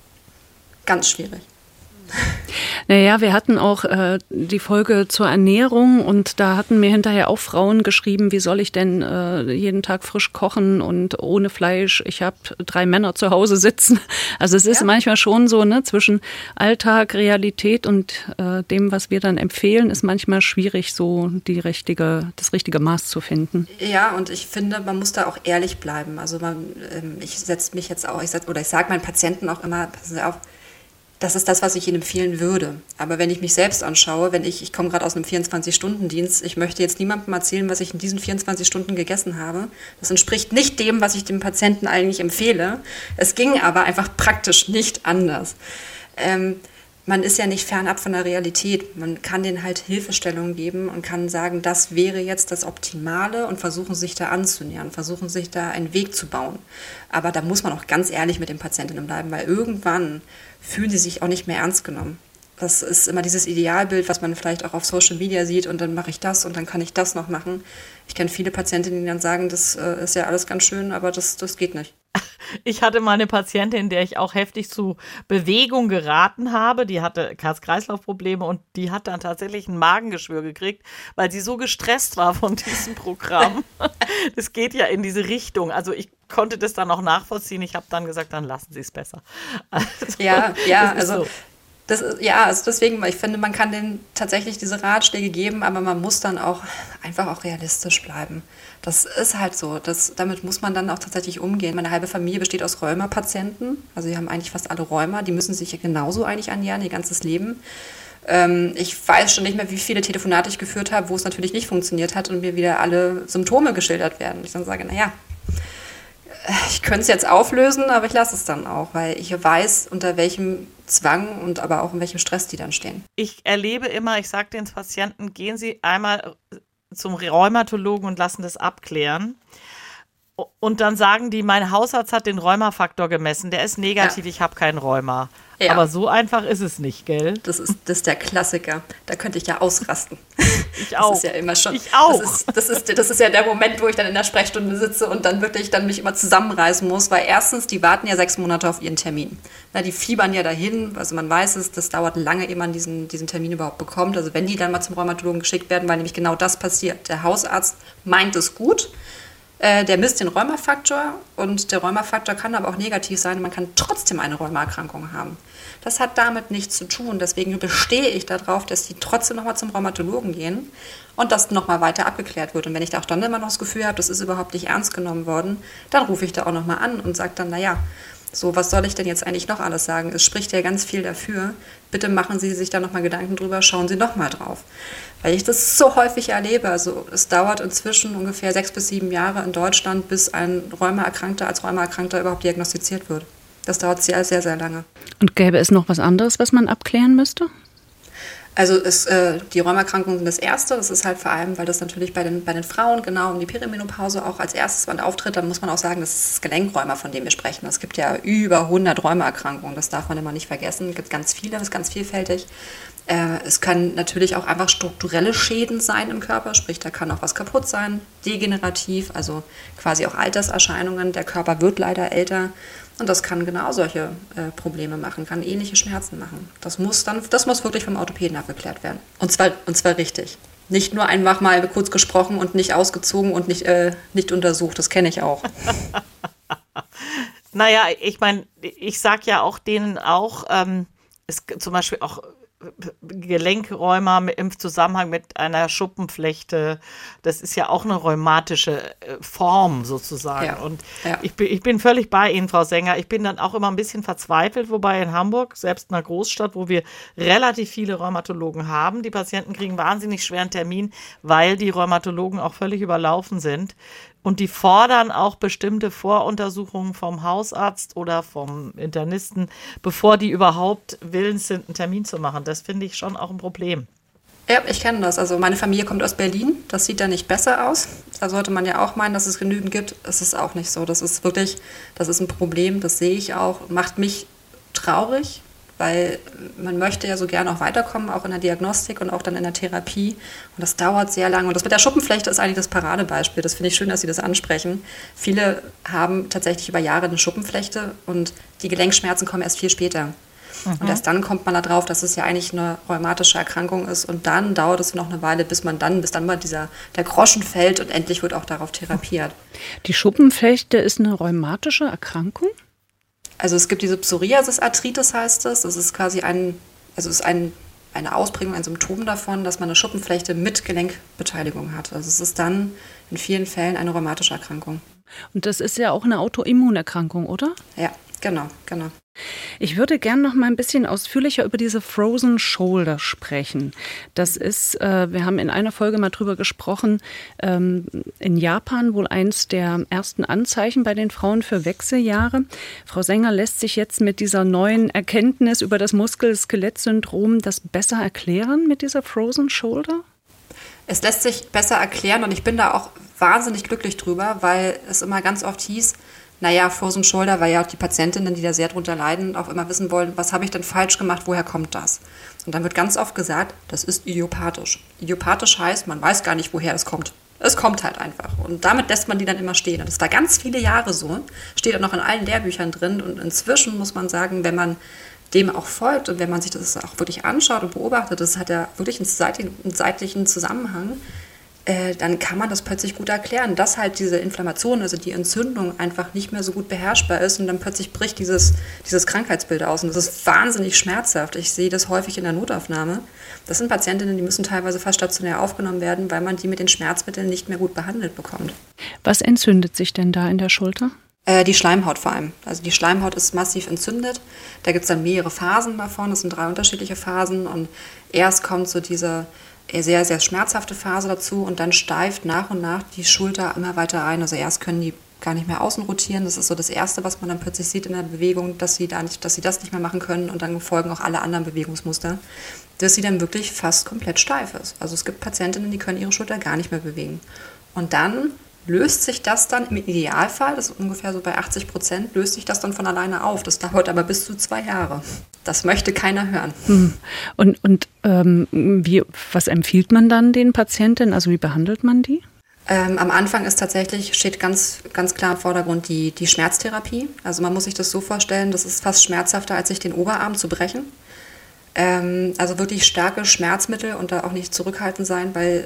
Ganz schwierig.
Naja, wir hatten auch äh, die Folge zur Ernährung und da hatten mir hinterher auch Frauen geschrieben, wie soll ich denn äh, jeden Tag frisch kochen und ohne Fleisch, ich habe drei Männer zu Hause sitzen. Also es ist ja manchmal schon so, ne, zwischen Alltag, Realität und äh, dem, was wir dann empfehlen, ist manchmal schwierig, so die richtige, das richtige Maß zu finden.
Ja, und ich finde, man muss da auch ehrlich bleiben. Also man, ähm, ich setze mich jetzt auch, ich setz, oder ich sage meinen Patienten auch immer, passen Sie auf, das ist das, was ich Ihnen empfehlen würde. Aber wenn ich mich selbst anschaue, wenn ich, ich komme gerade aus einem vierundzwanzig-Stunden-Dienst, ich möchte jetzt niemandem erzählen, was ich in diesen vierundzwanzig Stunden gegessen habe. Das entspricht nicht dem, was ich dem Patienten eigentlich empfehle. Es ging aber einfach praktisch nicht anders. Ähm, man ist ja nicht fernab von der Realität. Man kann denen halt Hilfestellungen geben und kann sagen, das wäre jetzt das Optimale und versuchen sich da anzunähern, versuchen sich da einen Weg zu bauen. Aber da muss man auch ganz ehrlich mit den Patientinnen bleiben, weil irgendwann fühlen sie sich auch nicht mehr ernst genommen. Das ist immer dieses Idealbild, was man vielleicht auch auf Social Media sieht und dann mache ich das und dann kann ich das noch machen. Ich kenne viele Patientinnen, die dann sagen, das äh, ist ja alles ganz schön, aber das, das geht nicht.
Ich hatte mal eine Patientin, der ich auch heftig zu Bewegung geraten habe. Die hatte Herz-Kreislauf-Probleme und die hat dann tatsächlich ein Magengeschwür gekriegt, weil sie so gestresst war von diesem Programm. Das geht ja in diese Richtung. Also ich konnte das dann auch nachvollziehen. Ich habe dann gesagt, dann lassen Sie es besser. Also,
ja, ja, also...
So.
Das ist, ja, also deswegen, ich finde, man kann denen tatsächlich diese Ratschläge geben, aber man muss dann auch einfach auch realistisch bleiben. Das ist halt so, das, damit muss man dann auch tatsächlich umgehen. Meine halbe Familie besteht aus Rheuma-Patienten, also die haben eigentlich fast alle Rheuma, die müssen sich ja genauso eigentlich ernähren, ihr ganzes Leben. Ähm, ich weiß schon nicht mehr, wie viele Telefonate ich geführt habe, wo es natürlich nicht funktioniert hat und mir wieder alle Symptome geschildert werden. Ich dann sage, naja, ich könnte es jetzt auflösen, aber ich lasse es dann auch, weil ich weiß, unter welchem Zwang und aber auch in welchem Stress die dann stehen.
Ich erlebe immer, ich sage den Patienten, gehen Sie einmal zum Rheumatologen und lassen das abklären. Und dann sagen die, mein Hausarzt hat den Rheumafaktor gemessen, der ist negativ, ja. Ich habe keinen Rheuma. Ja. Aber so einfach ist es nicht, gell?
Das ist, das ist der Klassiker. Da könnte ich ja ausrasten.
Ich auch.
Das ist ja immer schon.
Ich auch.
Das ist, das, ist, das ist ja der Moment, wo ich dann in der Sprechstunde sitze und dann wirklich dann mich immer zusammenreißen muss, weil erstens, die warten ja sechs Monate auf ihren Termin. Na, die fiebern ja dahin, also man weiß es, das dauert lange, ehe man diesen, diesen Termin überhaupt bekommt. Also wenn die dann mal zum Rheumatologen geschickt werden, weil nämlich genau das passiert. Der Hausarzt meint es gut, Äh, der misst den Rheumafaktor und der Rheumafaktor kann aber auch negativ sein. Man kann trotzdem eine Rheumaerkrankung haben. Das hat damit nichts zu tun. Deswegen bestehe ich darauf, dass die trotzdem nochmal zum Rheumatologen gehen und das nochmal weiter abgeklärt wird. Und wenn ich da auch dann immer noch das Gefühl habe, das ist überhaupt nicht ernst genommen worden, dann rufe ich da auch nochmal an und sage dann, naja, so, was soll ich denn jetzt eigentlich noch alles sagen? Es spricht ja ganz viel dafür. Bitte machen Sie sich da nochmal Gedanken drüber, schauen Sie nochmal drauf. Weil ich das so häufig erlebe. Also es dauert inzwischen ungefähr sechs bis sieben Jahre in Deutschland, bis ein Rheumaerkrankter als Rheumaerkrankter überhaupt diagnostiziert wird. Das dauert sehr, sehr, sehr lange.
Und gäbe es noch was anderes, was man abklären müsste?
Also es, äh, die Rheumaerkrankungen sind das Erste. Das ist halt vor allem, weil das natürlich bei den, bei den Frauen genau um die Perimenopause auch als erstes Mal auftritt. Dann muss man auch sagen, das ist das Gelenkrheuma, von dem wir sprechen. Es gibt ja über hundert Rheumaerkrankungen. Das darf man immer nicht vergessen. Es gibt ganz viele, das ist ganz vielfältig. Äh, es können natürlich auch einfach strukturelle Schäden sein im Körper. Sprich, da kann auch was kaputt sein. Degenerativ, also quasi auch Alterserscheinungen. Der Körper wird leider älter. Und das kann genau solche äh, Probleme machen, kann ähnliche Schmerzen machen. Das muss dann, das muss wirklich vom Orthopäden abgeklärt werden. Und zwar, und zwar richtig. Nicht nur einfach mal kurz gesprochen und nicht ausgezogen und nicht, äh, nicht untersucht. Das kenne ich auch.
Naja, ich meine, ich sage ja auch denen auch, ähm, es zum Beispiel auch Gelenkrheuma im Zusammenhang mit einer Schuppenflechte, das ist ja auch eine rheumatische Form sozusagen.
Ja,
und
ja.
Ich, bin, ich bin völlig bei Ihnen, Frau Sänger. Ich bin dann auch immer ein bisschen verzweifelt, wobei in Hamburg, selbst in einer Großstadt, wo wir relativ viele Rheumatologen haben, die Patienten kriegen wahnsinnig schweren Termin, weil die Rheumatologen auch völlig überlaufen sind. Und die fordern auch bestimmte Voruntersuchungen vom Hausarzt oder vom Internisten, bevor die überhaupt willens sind, einen Termin zu machen. Das finde ich schon auch ein Problem.
Ja, ich kenne das. Also meine Familie kommt aus Berlin. Das sieht da nicht besser aus. Da sollte man ja auch meinen, dass es genügend gibt. Es ist auch nicht so. Das ist wirklich, das ist ein Problem. Das sehe ich auch. Macht mich traurig, weil man möchte ja so gerne auch weiterkommen, auch in der Diagnostik und auch dann in der Therapie. Und das dauert sehr lange. Und das mit der Schuppenflechte ist eigentlich das Paradebeispiel. Das finde ich schön, dass Sie das ansprechen. Viele haben tatsächlich über Jahre eine Schuppenflechte und die Gelenkschmerzen kommen erst viel später. Mhm. Und erst dann kommt man da drauf, dass es ja eigentlich eine rheumatische Erkrankung ist. Und dann dauert es noch eine Weile, bis man dann, bis dann mal dieser, der Groschen fällt und endlich wird auch darauf therapiert.
Die Schuppenflechte ist eine rheumatische Erkrankung?
Also es gibt diese Psoriasis-Arthritis, heißt es. Das ist quasi ein, also es ist ein, eine Ausprägung, ein Symptom davon, dass man eine Schuppenflechte mit Gelenkbeteiligung hat. Also es ist dann in vielen Fällen eine rheumatische Erkrankung.
Und das ist ja auch eine Autoimmunerkrankung, oder?
Ja, genau, genau.
Ich würde gerne noch mal ein bisschen ausführlicher über diese Frozen Shoulder sprechen. Das ist, äh, wir haben in einer Folge mal drüber gesprochen, ähm, in Japan wohl eins der ersten Anzeichen bei den Frauen für Wechseljahre. Frau Sänger, lässt sich jetzt mit dieser neuen Erkenntnis über das Muskel-Skelett-Syndrom das besser erklären mit dieser Frozen Shoulder?
Es lässt sich besser erklären und ich bin da auch wahnsinnig glücklich drüber, weil es immer ganz oft hieß, naja, Frozen Shoulder, weil ja auch die Patientinnen, die da sehr drunter leiden, auch immer wissen wollen, was habe ich denn falsch gemacht, woher kommt das? Und dann wird ganz oft gesagt, das ist idiopathisch. Idiopathisch heißt, man weiß gar nicht, woher es kommt. Es kommt halt einfach. Und damit lässt man die dann immer stehen. Und das war ganz viele Jahre so, steht auch noch in allen Lehrbüchern drin. Und inzwischen muss man sagen, wenn man dem auch folgt und wenn man sich das auch wirklich anschaut und beobachtet, das hat ja wirklich einen seitlichen, einen seitlichen Zusammenhang, äh, dann kann man das plötzlich gut erklären, dass halt diese Inflammation, also die Entzündung einfach nicht mehr so gut beherrschbar ist und dann plötzlich bricht dieses, dieses Krankheitsbild aus und das ist wahnsinnig schmerzhaft. Ich sehe das häufig in der Notaufnahme. Das sind Patientinnen, die müssen teilweise fast stationär aufgenommen werden, weil man die mit den Schmerzmitteln nicht mehr gut behandelt bekommt.
Was entzündet sich denn da in der Schulter?
Äh, die Schleimhaut vor allem. Also die Schleimhaut ist massiv entzündet. Da gibt es dann mehrere Phasen davon. Das sind drei unterschiedliche Phasen und erst kommt so diese sehr, sehr schmerzhafte Phase dazu und dann steift nach und nach die Schulter immer weiter ein. Also erst können die gar nicht mehr außen rotieren. Das ist so das Erste, was man dann plötzlich sieht in der Bewegung, dass sie, da nicht, dass sie das nicht mehr machen können und dann folgen auch alle anderen Bewegungsmuster, dass sie dann wirklich fast komplett steif ist. Also es gibt Patientinnen, die können ihre Schulter gar nicht mehr bewegen. Und dann löst sich das dann im Idealfall, das ist ungefähr so bei achtzig Prozent, löst sich das dann von alleine auf. Das dauert aber bis zu zwei Jahre. Das möchte keiner hören.
Hm. Und, und ähm, wie, was empfiehlt man dann den Patienten? Also wie behandelt man die?
Ähm, am Anfang ist tatsächlich, steht ganz, ganz klar im Vordergrund die, die Schmerztherapie. Also man muss sich das so vorstellen, das ist fast schmerzhafter, als sich den Oberarm zu brechen. Ähm, also wirklich starke Schmerzmittel und da auch nicht zurückhaltend sein, weil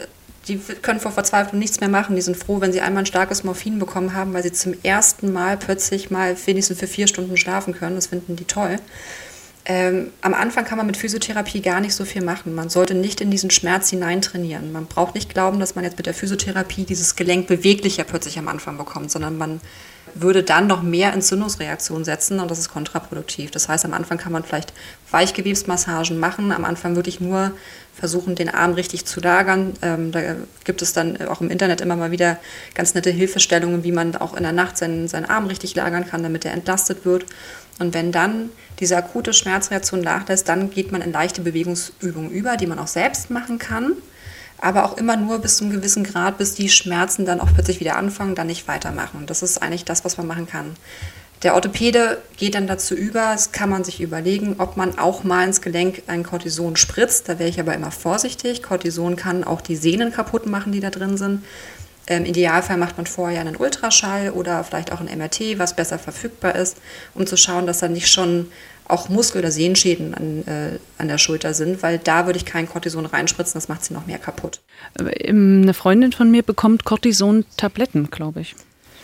die können vor Verzweiflung nichts mehr machen. Die sind froh, wenn sie einmal ein starkes Morphin bekommen haben, weil sie zum ersten Mal plötzlich mal wenigstens für vier Stunden schlafen können. Das finden die toll. Ähm, am Anfang kann man mit Physiotherapie gar nicht so viel machen. Man sollte nicht in diesen Schmerz hinein trainieren. Man braucht nicht glauben, dass man jetzt mit der Physiotherapie dieses Gelenk beweglicher plötzlich am Anfang bekommt, sondern man würde dann noch mehr Entzündungsreaktionen setzen und das ist kontraproduktiv. Das heißt, am Anfang kann man vielleicht Weichgewebsmassagen machen, am Anfang wirklich nur versuchen, den Arm richtig zu lagern. Ähm, da gibt es dann auch im Internet immer mal wieder ganz nette Hilfestellungen, wie man auch in der Nacht seinen, seinen Arm richtig lagern kann, damit er entlastet wird. Und wenn dann diese akute Schmerzreaktion nachlässt, dann geht man in leichte Bewegungsübungen über, die man auch selbst machen kann, aber auch immer nur bis zu einem gewissen Grad, bis die Schmerzen dann auch plötzlich wieder anfangen, dann nicht weitermachen. Und das ist eigentlich das, was man machen kann. Der Orthopäde geht dann dazu über, das kann man sich überlegen, ob man auch mal ins Gelenk ein Cortison spritzt. Da wäre ich aber immer vorsichtig. Cortison kann auch die Sehnen kaputt machen, die da drin sind. Im Idealfall macht man vorher einen Ultraschall oder vielleicht auch ein M R T, was besser verfügbar ist, um zu schauen, dass da nicht schon auch Muskel- oder Sehenschäden an, äh, an der Schulter sind, weil da würde ich kein Cortison reinspritzen, das macht sie noch mehr kaputt.
Eine Freundin von mir bekommt Cortison-Tabletten, glaube ich.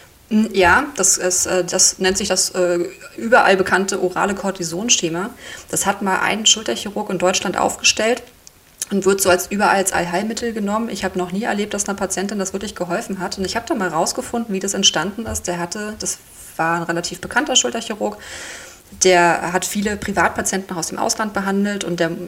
Ja, das, ist, das nennt sich das äh, überall bekannte orale Cortison-Schema. Das hat mal ein Schulterchirurg in Deutschland aufgestellt und wird so als überall als Allheilmittel genommen. Ich habe noch nie erlebt, dass einer Patientin das wirklich geholfen hat. Und ich habe da mal rausgefunden, wie das entstanden ist. Der hatte, das war ein relativ bekannter Schulterchirurg, der hat viele Privatpatienten aus dem Ausland behandelt und der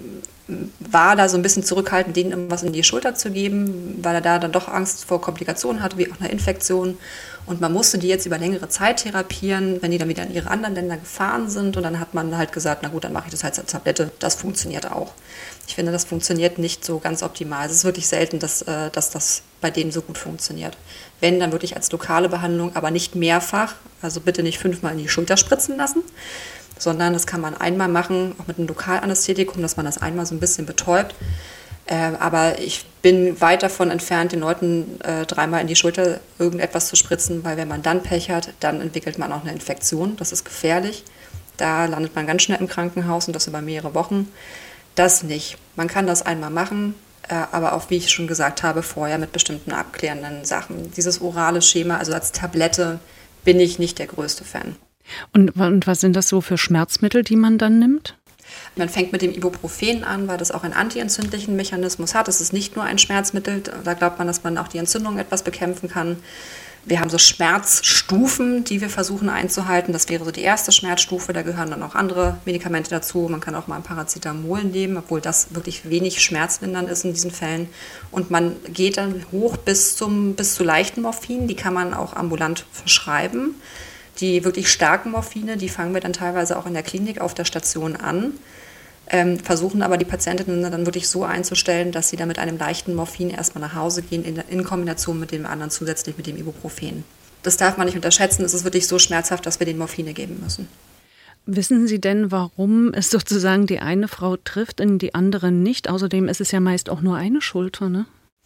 war da so ein bisschen zurückhaltend, denen irgendwas in die Schulter zu geben, weil er da dann doch Angst vor Komplikationen hatte, wie auch einer Infektion. Und man musste die jetzt über längere Zeit therapieren, wenn die dann wieder in ihre anderen Länder gefahren sind. Und dann hat man halt gesagt, na gut, dann mache ich das halt als Tablette. Das funktioniert auch. Ich finde, das funktioniert nicht so ganz optimal. Es ist wirklich selten, dass, dass das bei denen so gut funktioniert. Wenn, dann wirklich als lokale Behandlung, aber nicht mehrfach. Also bitte nicht fünfmal in die Schulter spritzen lassen, sondern das kann man einmal machen, auch mit einem Lokalanästhetikum, dass man das einmal so ein bisschen betäubt. Äh, aber ich bin weit davon entfernt, den Leuten äh, dreimal in die Schulter irgendetwas zu spritzen, weil wenn man dann Pech hat, dann entwickelt man auch eine Infektion. Das ist gefährlich. Da landet man ganz schnell im Krankenhaus und das über mehrere Wochen. Das nicht. Man kann das einmal machen, äh, aber auch, wie ich schon gesagt habe, vorher mit bestimmten abklärenden Sachen. Dieses orale Schema, also als Tablette, bin ich nicht der größte Fan.
Und, und was sind das so für Schmerzmittel, die man dann nimmt?
Man fängt mit dem Ibuprofen an, weil das auch einen antientzündlichen Mechanismus hat. Es ist nicht nur ein Schmerzmittel, da glaubt man, dass man auch die Entzündung etwas bekämpfen kann. Wir haben so Schmerzstufen, die wir versuchen einzuhalten. Das wäre so die erste Schmerzstufe, da gehören dann auch andere Medikamente dazu. Man kann auch mal ein Paracetamol nehmen, obwohl das wirklich wenig schmerzlindernd ist in diesen Fällen. Und man geht dann hoch bis, zum, bis zu leichten Morphin, die kann man auch ambulant verschreiben. Die wirklich starken Morphine, die fangen wir dann teilweise auch in der Klinik auf der Station an, ähm, versuchen aber die Patientinnen dann wirklich so einzustellen, dass sie dann mit einem leichten Morphin erstmal nach Hause gehen, in, in Kombination mit dem anderen zusätzlich mit dem Ibuprofen. Das darf man nicht unterschätzen, es ist wirklich so schmerzhaft, dass wir den Morphine geben müssen.
Wissen Sie denn, warum es sozusagen die eine Frau trifft und die andere nicht? Außerdem ist es ja meist auch nur eine Schulter, ne?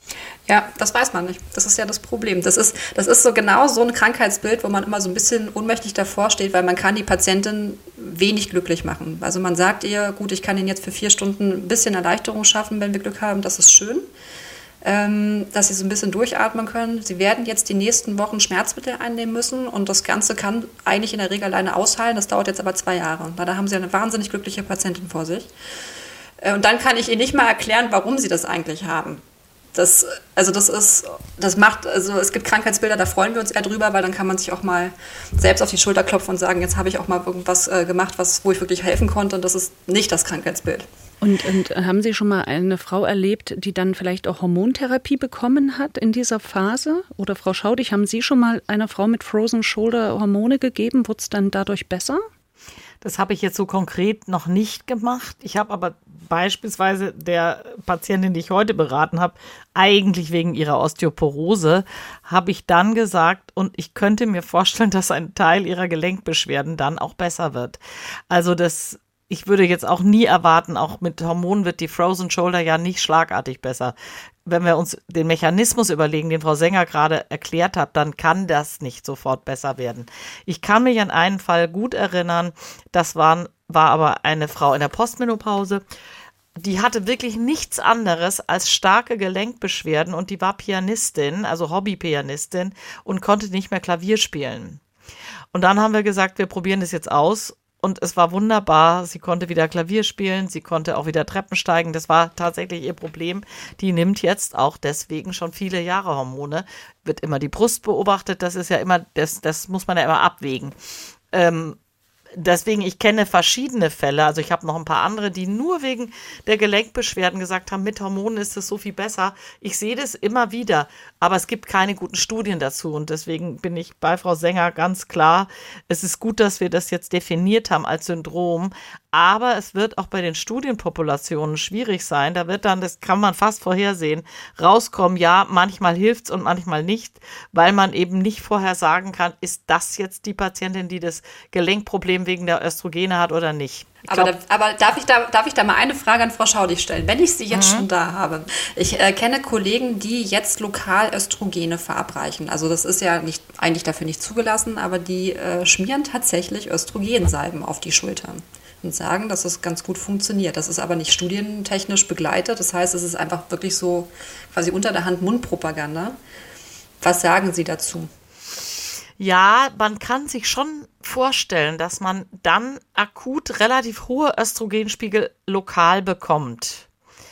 Ja, das weiß man nicht. Das ist ja das Problem. Das ist, das ist so genau so ein Krankheitsbild, wo man immer so ein bisschen ohnmächtig davor steht, weil man kann die Patientin wenig glücklich machen. Also man sagt ihr, gut, ich kann Ihnen jetzt für vier Stunden ein bisschen Erleichterung schaffen, wenn wir Glück haben, das ist schön, ähm, dass Sie so ein bisschen durchatmen können. Sie werden jetzt die nächsten Wochen Schmerzmittel einnehmen müssen und das Ganze kann eigentlich in der Regel alleine ausheilen. Das dauert jetzt aber zwei Jahre. Da haben Sie eine wahnsinnig glückliche Patientin vor sich. Und dann kann ich Ihnen nicht mal erklären, warum Sie das eigentlich haben. Das, also das ist, das macht, also es gibt Krankheitsbilder, da freuen wir uns eher drüber, weil dann kann man sich auch mal selbst auf die Schulter klopfen und sagen, jetzt habe ich auch mal irgendwas äh, gemacht, was, wo ich wirklich helfen konnte und das ist nicht das Krankheitsbild.
Und, und haben Sie schon mal eine Frau erlebt, die dann vielleicht auch Hormontherapie bekommen hat in dieser Phase? Oder Frau Schaudig, haben Sie schon mal einer Frau mit Frozen Shoulder Hormone gegeben? Wurde es dann dadurch besser?
Das habe ich jetzt so konkret noch nicht gemacht. Ich habe aber beispielsweise der Patientin, die ich heute beraten habe, eigentlich wegen ihrer Osteoporose, habe ich dann gesagt, und ich könnte mir vorstellen, dass ein Teil ihrer Gelenkbeschwerden dann auch besser wird. Also das, ich würde jetzt auch nie erwarten, auch mit Hormonen wird die Frozen Shoulder ja nicht schlagartig besser. Wenn wir uns den Mechanismus überlegen, den Frau Sänger gerade erklärt hat, dann kann das nicht sofort besser werden. Ich kann mich an einen Fall gut erinnern, das waren, war aber eine Frau in der Postmenopause, die hatte wirklich nichts anderes als starke Gelenkbeschwerden und die war Pianistin, also Hobbypianistin und konnte nicht mehr Klavier spielen. Und dann haben wir gesagt, wir probieren das jetzt aus. Und es war wunderbar. Sie konnte wieder Klavier spielen, sie konnte auch wieder Treppen steigen. Das war tatsächlich ihr Problem. Die nimmt jetzt auch deswegen schon viele Jahre Hormone. Wird immer die Brust beobachtet. Das ist ja immer, das, das muss man ja immer abwägen. Ähm, Deswegen, ich kenne verschiedene Fälle, also ich habe noch ein paar andere, die nur wegen der Gelenkbeschwerden gesagt haben, mit Hormonen ist es so viel besser. Ich sehe das immer wieder, aber es gibt keine guten Studien dazu und deswegen bin ich bei Frau Sänger ganz klar, es ist gut, dass wir das jetzt definiert haben als Syndrom, aber es wird auch bei den Studienpopulationen schwierig sein. Da wird dann, das kann man fast vorhersehen, rauskommen, ja, manchmal hilft's und manchmal nicht, weil man eben nicht vorher sagen kann, ist das jetzt die Patientin, die das Gelenkproblem wegen der Östrogene hat oder nicht.
Aber, glaub, da, aber darf, ich da, darf ich da mal eine Frage an Frau Schaudig stellen, wenn ich sie jetzt mhm. schon da habe? Ich äh, kenne Kollegen, die jetzt lokal Östrogene verabreichen. Also das ist ja nicht, eigentlich dafür nicht zugelassen, aber die äh, schmieren tatsächlich Östrogensalben auf die Schultern und sagen, dass es ganz gut funktioniert. Das ist aber nicht studientechnisch begleitet. Das heißt, es ist einfach wirklich so quasi unter der Hand Mundpropaganda. Was sagen Sie dazu?
Ja, man kann sich schon vorstellen, dass man dann akut relativ hohe Östrogenspiegel lokal bekommt.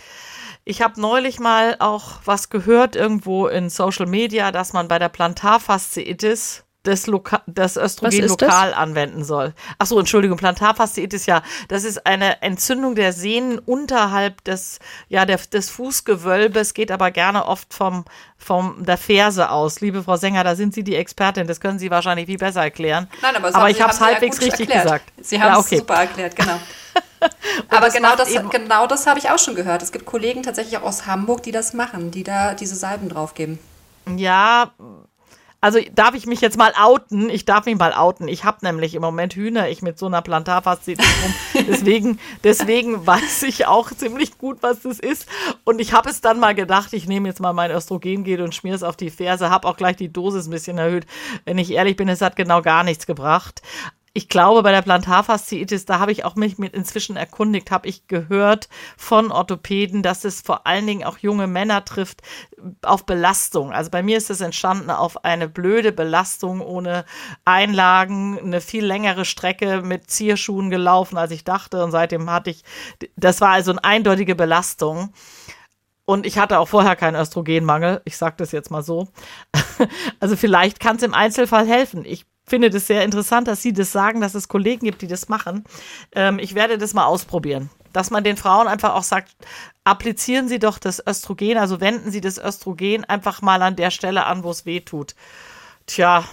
Ich habe neulich mal auch was gehört irgendwo in Social Media, dass man bei der Plantarfasziitis das, Loka- das Östrogen lokal das? anwenden soll. Ach so, Entschuldigung, Plantarfasziitis, ja, das ist eine Entzündung der Sehnen unterhalb des, ja, der, des Fußgewölbes, geht aber gerne oft vom, vom der Ferse aus. Liebe Frau Sänger, da sind Sie die Expertin, das können Sie wahrscheinlich viel besser erklären.
Nein, aber,
aber
Sie
ich habe es halbwegs
ja
richtig
erklärt.
gesagt.
Sie haben es
ja, okay.
super erklärt, genau. Aber genau das, genau das habe ich auch schon gehört. Es gibt Kollegen tatsächlich auch aus Hamburg, die das machen, die da diese Salben draufgeben.
Ja, also darf ich mich jetzt mal outen? Ich darf mich mal outen. Ich habe nämlich im Moment Hühner, ich mit so einer Plantarfasziitis rum. Deswegen, deswegen weiß ich auch ziemlich gut, was das ist. Und ich habe es dann mal gedacht, ich nehme jetzt mal mein Östrogengel und schmiere es auf die Ferse, habe auch gleich die Dosis ein bisschen erhöht. Wenn ich ehrlich bin, es hat genau gar nichts gebracht. Ich glaube, bei der Plantarfasziitis, da habe ich auch mich mit inzwischen erkundigt, habe ich gehört von Orthopäden, dass es vor allen Dingen auch junge Männer trifft auf Belastung. Also bei mir ist es entstanden auf eine blöde Belastung ohne Einlagen, eine viel längere Strecke mit Zierschuhen gelaufen, als ich dachte. Und seitdem hatte ich, das war also eine eindeutige Belastung. Und ich hatte auch vorher keinen Östrogenmangel. Ich sage das jetzt mal so. Also vielleicht kann es im Einzelfall helfen. Ich finde das sehr interessant, dass Sie das sagen, dass es Kollegen gibt, die das machen. Ähm, ich werde das mal ausprobieren. Dass man den Frauen einfach auch sagt, applizieren Sie doch das Östrogen, also wenden Sie das Östrogen einfach mal an der Stelle an, wo es weh tut. Tja,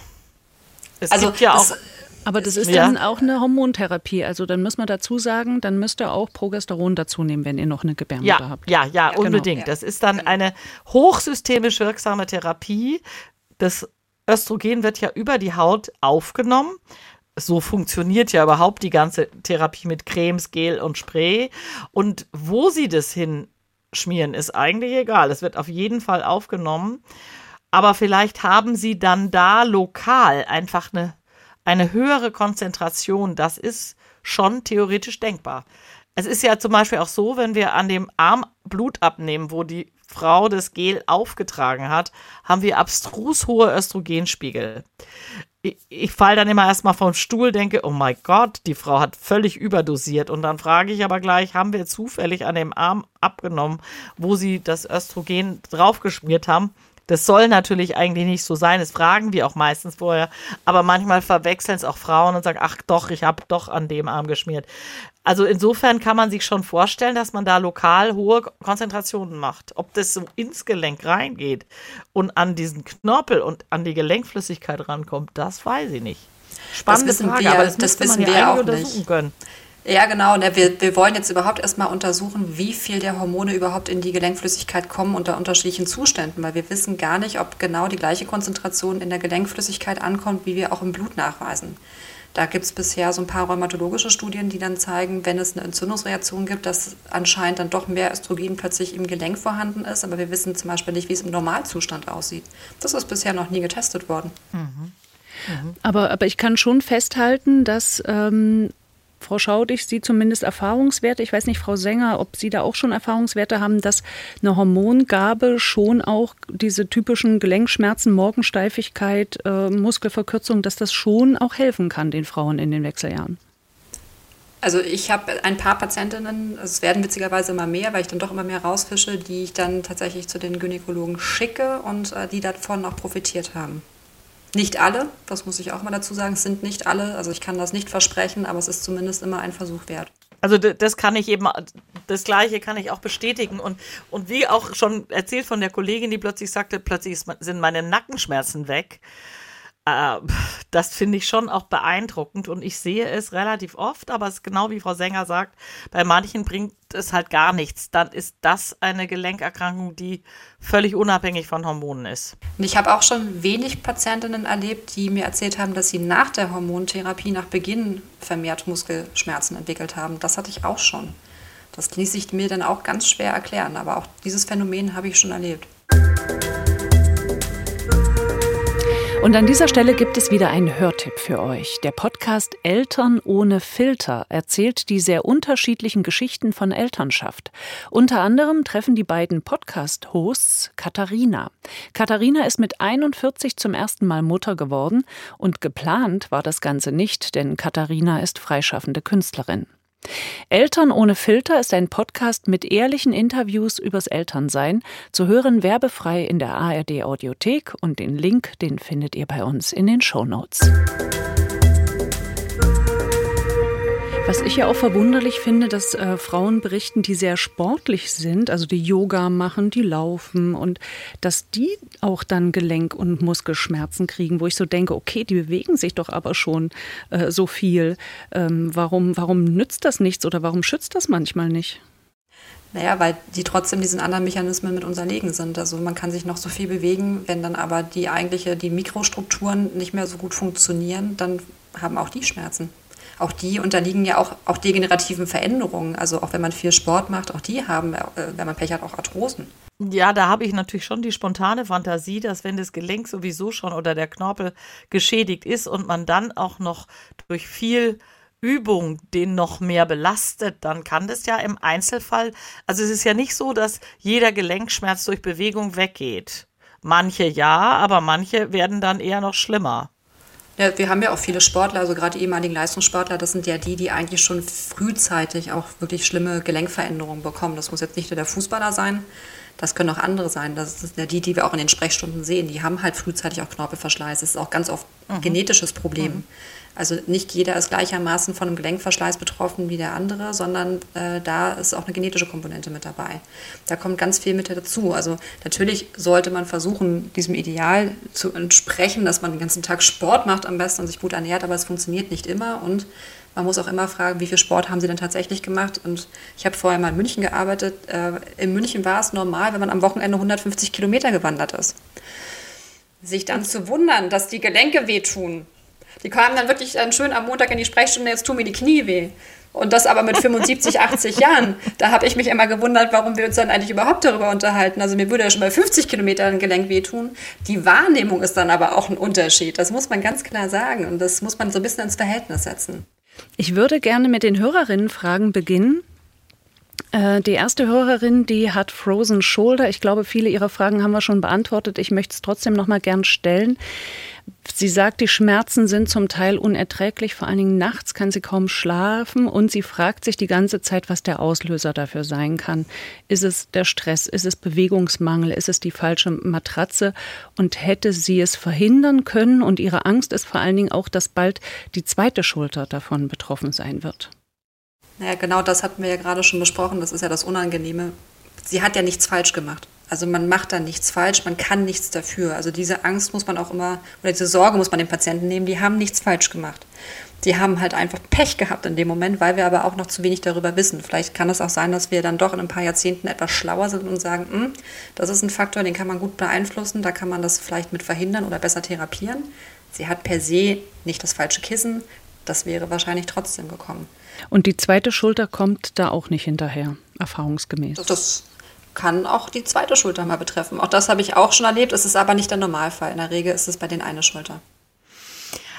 es
also
gibt ja auch...
Aber das ist
ja.
dann auch eine Hormontherapie. Also dann muss man dazu sagen, dann müsst ihr auch Progesteron dazu nehmen, wenn ihr noch eine Gebärmutter
ja,
habt.
Ja, ja,
genau.
unbedingt. Das ist dann eine hochsystemisch wirksame Therapie. Das Östrogen wird ja über die Haut aufgenommen. So funktioniert ja überhaupt die ganze Therapie mit Cremes, Gel und Spray. Und wo Sie das hinschmieren, ist eigentlich egal. Es wird auf jeden Fall aufgenommen. Aber vielleicht haben Sie dann da lokal einfach eine, eine höhere Konzentration. Das ist schon theoretisch denkbar. Es ist ja zum Beispiel auch so, wenn wir an dem Arm Blut abnehmen, wo die Frau das Gel aufgetragen hat, haben wir abstrus hohe Östrogenspiegel. Ich, ich falle dann immer erstmal vom Stuhl, denke, oh mein Gott, die Frau hat völlig überdosiert. Und dann frage ich aber gleich, haben wir zufällig an dem Arm abgenommen, wo sie das Östrogen draufgeschmiert haben? Das soll natürlich eigentlich nicht so sein, das fragen wir auch meistens vorher, aber manchmal verwechseln es auch Frauen und sagen, ach doch, ich habe doch an dem Arm geschmiert. Also insofern kann man sich schon vorstellen, dass man da lokal hohe Konzentrationen macht. Ob das so ins Gelenk reingeht und an diesen Knorpel und an die Gelenkflüssigkeit rankommt, das weiß ich nicht. Spannende
das wissen
Frage,
wir,
aber das,
das
müsste
wissen
man
wir
ja
auch
untersuchen
nicht.
können.
Ja, genau. Und wir, wir wollen jetzt überhaupt erstmal untersuchen, wie viel der Hormone überhaupt in die Gelenkflüssigkeit kommen unter unterschiedlichen Zuständen, weil wir wissen gar nicht, ob genau die gleiche Konzentration in der Gelenkflüssigkeit ankommt, wie wir auch im Blut nachweisen. Da gibt es bisher so ein paar rheumatologische Studien, die dann zeigen, wenn es eine Entzündungsreaktion gibt, dass anscheinend dann doch mehr Östrogen plötzlich im Gelenk vorhanden ist. Aber wir wissen zum Beispiel nicht, wie es im Normalzustand aussieht. Das ist bisher noch nie getestet worden.
Mhm. Mhm. Aber, aber ich kann schon festhalten, dass ähm, Frau Schaudig, Sie zumindest Erfahrungswerte, ich weiß nicht, Frau Sänger, ob Sie da auch schon Erfahrungswerte haben, dass eine Hormongabe schon auch diese typischen Gelenkschmerzen, Morgensteifigkeit, äh, Muskelverkürzung, dass das schon auch helfen kann den Frauen in den Wechseljahren?
Also ich habe ein paar Patientinnen, es werden witzigerweise immer mehr, weil ich dann doch immer mehr rausfische, die ich dann tatsächlich zu den Gynäkologen schicke und äh, die davon auch profitiert haben. Nicht alle, das muss ich auch mal dazu sagen, es sind nicht alle, also ich kann das nicht versprechen, aber es ist zumindest immer ein Versuch wert.
Also das kann ich eben, das Gleiche kann ich auch bestätigen und, und wie auch schon erzählt von der Kollegin, die plötzlich sagte, plötzlich sind meine Nackenschmerzen weg. Das finde ich schon auch beeindruckend und ich sehe es relativ oft, aber es ist genau wie Frau Sänger sagt, bei manchen bringt es halt gar nichts. Dann ist das eine Gelenkerkrankung, die völlig unabhängig von Hormonen ist.
Und ich habe auch schon wenig Patientinnen erlebt, die mir erzählt haben, dass sie nach der Hormontherapie, nach Beginn vermehrt Muskelschmerzen entwickelt haben. Das hatte ich auch schon. Das ließ sich mir dann auch ganz schwer erklären, aber auch dieses Phänomen habe ich schon erlebt.
Und an dieser Stelle gibt es wieder einen Hörtipp für euch. Der Podcast Eltern ohne Filter erzählt die sehr unterschiedlichen Geschichten von Elternschaft. Unter anderem treffen die beiden Podcast-Hosts Katharina. Katharina ist mit einundvierzig zum ersten Mal Mutter geworden und geplant war das Ganze nicht, denn Katharina ist freischaffende Künstlerin. Eltern ohne Filter ist ein Podcast mit ehrlichen Interviews übers Elternsein, zu hören werbefrei in der A R D-Audiothek und den Link, den findet ihr bei uns in den Shownotes. Was ich ja auch verwunderlich finde, dass äh, Frauen berichten, die sehr sportlich sind, also die Yoga machen, die laufen und dass die auch dann Gelenk- und Muskelschmerzen kriegen, wo ich so denke, okay, die bewegen sich doch aber schon äh, so viel. Ähm, warum, warum nützt das nichts oder warum schützt das manchmal nicht?
Naja, weil die trotzdem diesen anderen Mechanismen mit unterlegen sind. Also man kann sich noch so viel bewegen, wenn dann aber die eigentliche, die Mikrostrukturen nicht mehr so gut funktionieren, dann haben auch die Schmerzen. Auch die unterliegen ja auch, auch degenerativen Veränderungen. Also auch wenn man viel Sport macht, auch die haben, äh, wenn man Pech hat, auch Arthrosen.
Ja, da habe ich natürlich schon die spontane Fantasie, dass wenn das Gelenk sowieso schon oder der Knorpel geschädigt ist und man dann auch noch durch viel Übung den noch mehr belastet, dann kann das ja im Einzelfall, also es ist ja nicht so, dass jeder Gelenkschmerz durch Bewegung weggeht. Manche ja, aber manche werden dann eher noch schlimmer.
Ja, wir haben ja auch viele Sportler, also gerade die ehemaligen Leistungssportler, das sind ja die, die eigentlich schon frühzeitig auch wirklich schlimme Gelenkveränderungen bekommen. Das muss jetzt nicht nur der Fußballer sein, das können auch andere sein. Das sind ja die, die wir auch in den Sprechstunden sehen. Die haben halt frühzeitig auch Knorpelverschleiß. Das ist auch ganz oft ein mhm. genetisches Problem. Mhm. Also nicht jeder ist gleichermaßen von einem Gelenkverschleiß betroffen wie der andere, sondern äh, da ist auch eine genetische Komponente mit dabei. Da kommt ganz viel mit dazu. Also natürlich sollte man versuchen, diesem Ideal zu entsprechen, dass man den ganzen Tag Sport macht am besten und sich gut ernährt, aber es funktioniert nicht immer und man muss auch immer fragen, wie viel Sport haben Sie denn tatsächlich gemacht? Und ich habe vorher mal in München gearbeitet. Äh, in München war es normal, wenn man am Wochenende hundertfünfzig Kilometer gewandert ist. Sich dann zu wundern, dass die Gelenke wehtun. Die kamen dann wirklich dann schön am Montag in die Sprechstunde, jetzt tun mir die Knie weh. Und das aber mit fünfundsiebzig, achtzig Jahren. Da habe ich mich immer gewundert, warum wir uns dann eigentlich überhaupt darüber unterhalten. Also mir würde ja schon bei fünfzig Kilometern ein Gelenk wehtun. Die Wahrnehmung ist dann aber auch ein Unterschied. Das muss man ganz klar sagen. Und das muss man so ein bisschen ins Verhältnis setzen.
Ich würde gerne mit den Hörerinnenfragen beginnen. Äh, die erste Hörerin, die hat Frozen Shoulder. Ich glaube, viele ihrer Fragen haben wir schon beantwortet. Ich möchte es trotzdem noch mal gern stellen. Sie sagt, die Schmerzen sind zum Teil unerträglich, vor allen Dingen nachts kann sie kaum schlafen und sie fragt sich die ganze Zeit, was der Auslöser dafür sein kann. Ist es der Stress, ist es Bewegungsmangel, ist es die falsche Matratze und hätte sie es verhindern können und ihre Angst ist vor allen Dingen auch, dass bald die zweite Schulter davon betroffen sein wird.
Naja, genau das hatten wir ja gerade schon besprochen, das ist ja das Unangenehme. Sie hat ja nichts falsch gemacht. Also man macht da nichts falsch, man kann nichts dafür. Also diese Angst muss man auch immer, oder diese Sorge muss man den Patienten nehmen, die haben nichts falsch gemacht. Die haben halt einfach Pech gehabt in dem Moment, weil wir aber auch noch zu wenig darüber wissen. Vielleicht kann es auch sein, dass wir dann doch in ein paar Jahrzehnten etwas schlauer sind und sagen, das ist ein Faktor, den kann man gut beeinflussen, da kann man das vielleicht mit verhindern oder besser therapieren. Sie hat per se nicht das falsche Kissen, das wäre wahrscheinlich trotzdem gekommen.
Und die zweite Schulter kommt da auch nicht hinterher, erfahrungsgemäß.
Das, das kann auch die zweite Schulter mal betreffen. Auch das habe ich auch schon erlebt. Es ist aber nicht der Normalfall. In der Regel ist es bei den eine Schulter.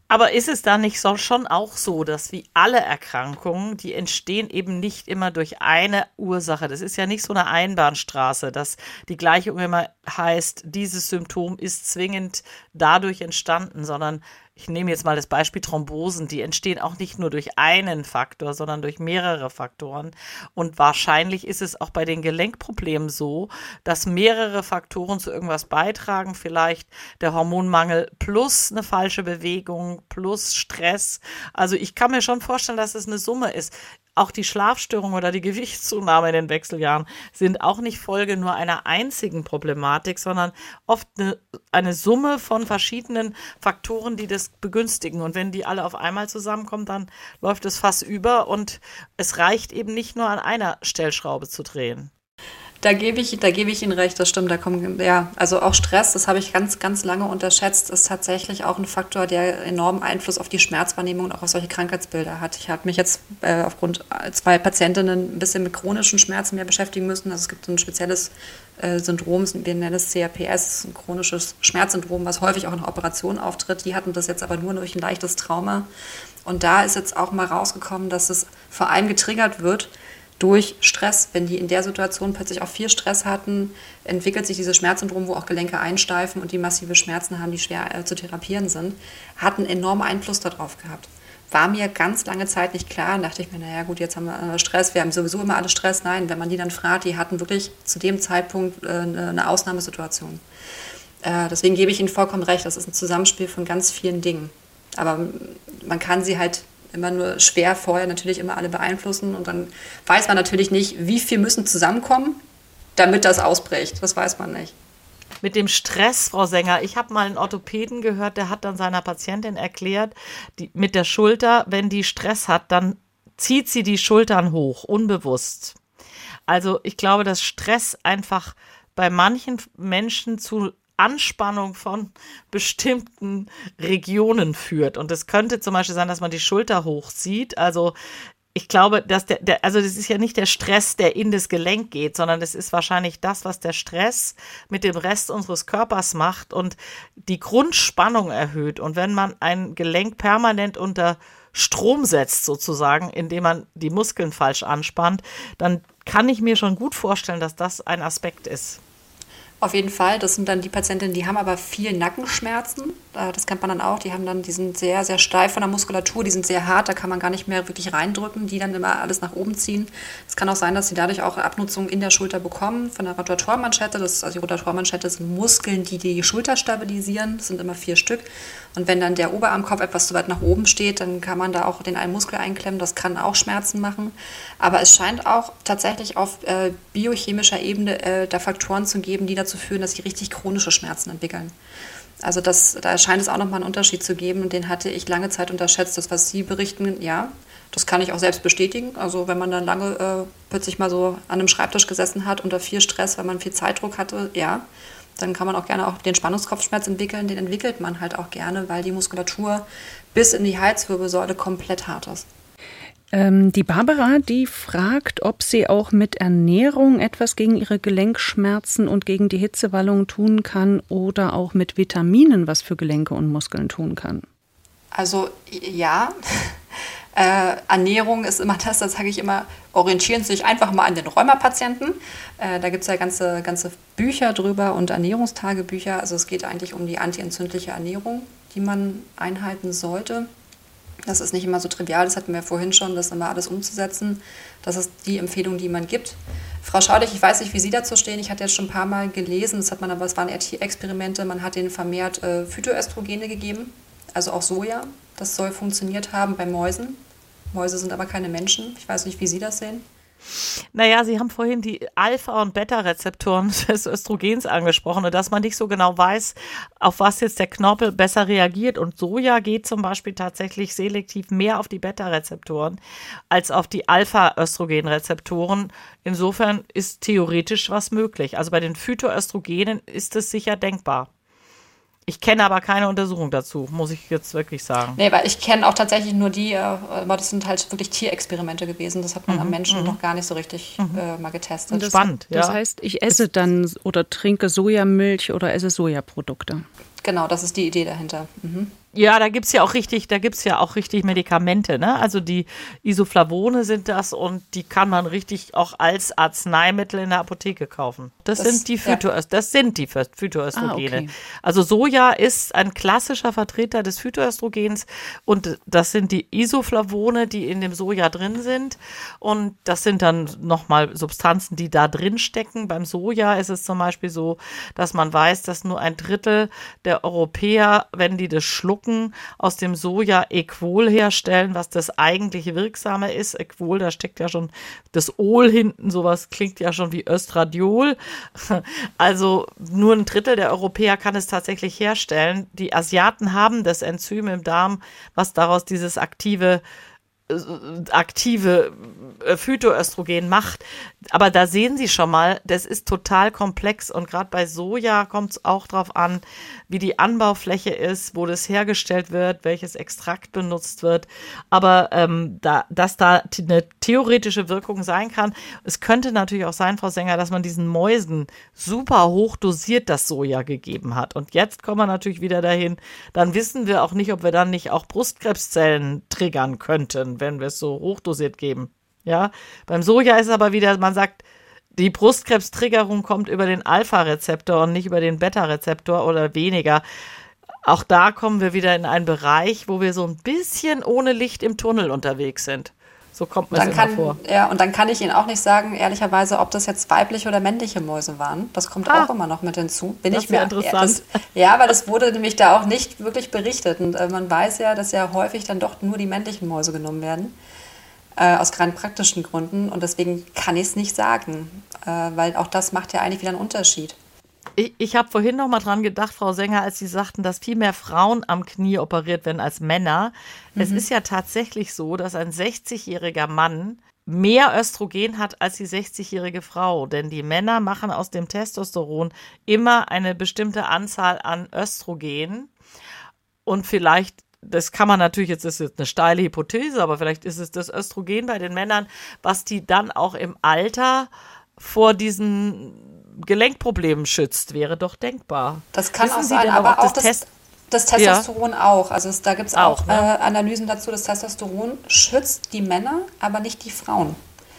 Aber ist es da nicht so, schon auch so, dass wie alle Erkrankungen, die entstehen eben nicht immer durch eine Ursache. Das ist ja nicht so eine Einbahnstraße, dass die Gleichung immer heißt, dieses Symptom ist zwingend dadurch entstanden, sondern ich nehme jetzt mal das Beispiel Thrombosen, die entstehen auch nicht nur durch einen Faktor, sondern durch mehrere Faktoren. Und wahrscheinlich ist es auch bei den Gelenkproblemen so, dass mehrere Faktoren zu irgendwas beitragen. Vielleicht der Hormonmangel plus eine falsche Bewegung plus Stress. Also ich kann mir schon vorstellen, dass es eine Summe ist. Auch die Schlafstörung oder die Gewichtszunahme in den Wechseljahren sind auch nicht Folge nur einer einzigen Problematik, sondern oft eine, eine Summe von verschiedenen Faktoren, die das begünstigen. Und wenn die alle auf einmal zusammenkommen, dann läuft es fast über und es reicht eben nicht nur an einer Stellschraube zu drehen.
Da gebe ich, da gebe ich Ihnen recht, das stimmt. Da kommen, ja, also auch Stress, das habe ich ganz, ganz lange unterschätzt, ist tatsächlich auch ein Faktor, der enormen Einfluss auf die Schmerzwahrnehmung und auch auf solche Krankheitsbilder hat. Ich habe mich jetzt äh, aufgrund zwei Patientinnen ein bisschen mit chronischen Schmerzen mehr beschäftigen müssen. Also es gibt so ein spezielles äh, Syndrom, wir nennen es C R P S, ein chronisches Schmerzsyndrom, was häufig auch in Operationen auftritt. Die hatten das jetzt aber nur durch ein leichtes Trauma. Und da ist jetzt auch mal rausgekommen, dass es vor allem getriggert wird durch Stress. Wenn die in der Situation plötzlich auch viel Stress hatten, entwickelt sich dieses Schmerzsyndrom, wo auch Gelenke einsteifen und die massive Schmerzen haben, die schwer äh, zu therapieren sind, hat einen enormen Einfluss darauf gehabt. War mir ganz lange Zeit nicht klar. Dann dachte ich mir, naja gut, jetzt haben wir Stress, wir haben sowieso immer alle Stress. Nein, wenn man die dann fragt, die hatten wirklich zu dem Zeitpunkt äh, eine Ausnahmesituation. Äh, deswegen gebe ich Ihnen vollkommen recht, das ist ein Zusammenspiel von ganz vielen Dingen. Aber man kann sie halt immer nur schwer vorher natürlich immer alle beeinflussen und dann weiß man natürlich nicht, wie viel müssen zusammenkommen, damit das ausbricht. Das weiß man nicht.
Mit dem Stress, Frau Sänger, ich habe mal einen Orthopäden gehört, der hat dann seiner Patientin erklärt, die, mit der Schulter, wenn die Stress hat, dann zieht sie die Schultern hoch, unbewusst. Also ich glaube, dass Stress einfach bei manchen Menschen zu Anspannung von bestimmten Regionen führt. Und es könnte zum Beispiel sein, dass man die Schulter hochzieht. Also ich glaube, dass der, der, also das ist ja nicht der Stress, der in das Gelenk geht, sondern das ist wahrscheinlich das, was der Stress mit dem Rest unseres Körpers macht und die Grundspannung erhöht. Und wenn man ein Gelenk permanent unter Strom setzt sozusagen, indem man die Muskeln falsch anspannt, dann kann ich mir schon gut vorstellen, dass das ein Aspekt ist.
Auf jeden Fall, das sind dann die Patientinnen, die haben aber viel Nackenschmerzen, das kennt man dann auch, die haben dann, die sind sehr, sehr steif von der Muskulatur, die sind sehr hart, da kann man gar nicht mehr wirklich reindrücken, die dann immer alles nach oben ziehen. Es kann auch sein, dass sie dadurch auch Abnutzung in der Schulter bekommen von der Rotatormanschette, das ist, also die Rotatormanschette sind Muskeln, die die Schulter stabilisieren, das sind immer vier Stück und wenn dann der Oberarmkopf etwas zu weit nach oben steht, dann kann man da auch den einen Muskel einklemmen, das kann auch Schmerzen machen, aber es scheint auch tatsächlich auf äh, biochemischer Ebene äh, da Faktoren zu geben, die dazu führen, dass sie richtig chronische Schmerzen entwickeln. Also das, da scheint es auch nochmal einen Unterschied zu geben und den hatte ich lange Zeit unterschätzt. Das, was Sie berichten, ja, das kann ich auch selbst bestätigen. Also wenn man dann lange äh, plötzlich mal so an einem Schreibtisch gesessen hat, unter viel Stress, weil man viel Zeitdruck hatte, ja, dann kann man auch gerne auch den Spannungskopfschmerz entwickeln. Den entwickelt man halt auch gerne, weil die Muskulatur bis in die Halswirbelsäule komplett hart ist.
Ähm, die Barbara, die fragt, ob sie auch mit Ernährung etwas gegen ihre Gelenkschmerzen und gegen die Hitzewallung tun kann oder auch mit Vitaminen was für Gelenke und Muskeln tun kann.
Also ja, äh, Ernährung ist immer das, das sage ich immer, orientieren Sie sich einfach mal an den Rheumapatienten. Äh, da gibt es ja ganze, ganze Bücher drüber und Ernährungstagebücher. Also es geht eigentlich um die antientzündliche Ernährung, die man einhalten sollte. Das ist nicht immer so trivial, das hatten wir vorhin schon, das immer alles umzusetzen. Das ist die Empfehlung, die man gibt. Frau Schaudig, ich weiß nicht, wie Sie dazu stehen. Ich hatte jetzt schon ein paar Mal gelesen, das hat man aber, es waren eher Tierexperimente, man hat denen vermehrt äh, Phytoöstrogene gegeben, also auch Soja. Das soll funktioniert haben bei Mäusen. Mäuse sind aber keine Menschen. Ich weiß nicht, wie Sie das sehen.
Naja, Sie haben vorhin die Alpha- und Beta-Rezeptoren des Östrogens angesprochen und dass man nicht so genau weiß, auf was jetzt der Knorpel besser reagiert. Und Soja geht zum Beispiel tatsächlich selektiv mehr auf die Beta-Rezeptoren als auf die Alpha-Östrogen-Rezeptoren. Insofern ist theoretisch was möglich. Also bei den Phytoöstrogenen ist es sicher denkbar. Ich kenne aber keine Untersuchung dazu, muss ich jetzt wirklich sagen.
Nee, weil ich kenne auch tatsächlich nur die, aber das sind halt wirklich Tierexperimente gewesen. Das hat man mhm, am Menschen mhm. noch gar nicht so richtig mhm. äh, mal getestet.
Das,
Spannend, ja.
Das heißt, ich esse dann oder trinke Sojamilch oder esse Sojaprodukte.
Genau, das ist die Idee dahinter. Mhm.
Ja, da gibt's ja auch richtig, da gibt's ja auch richtig Medikamente, ne? Also die Isoflavone sind das und die kann man richtig auch als Arzneimittel in der Apotheke kaufen. Das, das sind die Phyto, ja. das sind die Phytoöstrogene. Ah, okay. Also Soja ist ein klassischer Vertreter des Phytoöstrogens und das sind die Isoflavone, die in dem Soja drin sind und das sind dann nochmal Substanzen, die da drin stecken. Beim Soja ist es zum Beispiel so, dass man weiß, dass nur ein Drittel der Europäer, wenn die das schlucken, aus dem Soja Equol herstellen, was das eigentliche Wirksame ist. Equol, da steckt ja schon das Ol hinten, sowas klingt ja schon wie Östradiol. Also nur ein Drittel der Europäer kann es tatsächlich herstellen. Die Asiaten haben das Enzym im Darm, was daraus dieses aktive aktive Phytoöstrogen macht. Aber da sehen Sie schon mal, das ist total komplex und gerade bei Soja kommt es auch drauf an, wie die Anbaufläche ist, wo das hergestellt wird, welches Extrakt benutzt wird. Aber ähm, da, dass da eine theoretische Wirkung sein kann, es könnte natürlich auch sein, Frau Sänger, dass man diesen Mäusen super hoch dosiert das Soja gegeben hat. Und jetzt kommen wir natürlich wieder dahin, dann wissen wir auch nicht, ob wir dann nicht auch Brustkrebszellen triggern könnten, wenn wir es so hochdosiert geben. Ja, beim Soja ist es aber wieder, man sagt, die Brustkrebstriggerung kommt über den Alpha-Rezeptor und nicht über den Beta-Rezeptor oder weniger. Auch da kommen wir wieder in einen Bereich, wo wir so ein bisschen ohne Licht im Tunnel unterwegs sind. So kommt mir das immer vor.
Ja, und dann kann ich Ihnen auch nicht sagen, ehrlicherweise, ob das jetzt weibliche oder männliche Mäuse waren. Das kommt ah, auch immer noch mit hinzu. Bin
das
ich mir
interessant.
Das, ja, weil das wurde nämlich da auch nicht wirklich berichtet. Und äh, man weiß ja, dass ja häufig dann doch nur die männlichen Mäuse genommen werden. Äh, aus rein praktischen Gründen. Und deswegen kann ich es nicht sagen. Äh, weil auch das macht ja eigentlich wieder einen Unterschied.
Ich, ich habe vorhin noch mal dran gedacht, Frau Sänger, als Sie sagten, dass viel mehr Frauen am Knie operiert werden als Männer. Mhm. Es ist ja tatsächlich so, dass ein sechzigjähriger Mann mehr Östrogen hat als die sechzigjährige Frau. Denn die Männer machen aus dem Testosteron immer eine bestimmte Anzahl an Östrogen. Und vielleicht, das kann man natürlich, jetzt ist jetzt eine steile Hypothese, aber vielleicht ist es das Östrogen bei den Männern, was die dann auch im Alter vor diesen Gelenkproblemen schützt, wäre doch denkbar.
Das kann Wissen auch sein, aber auch, auch das, Test- das Testosteron ja. auch. Also es, da gibt es auch, auch ne? äh, Analysen dazu, das Testosteron schützt die Männer, aber nicht die Frauen.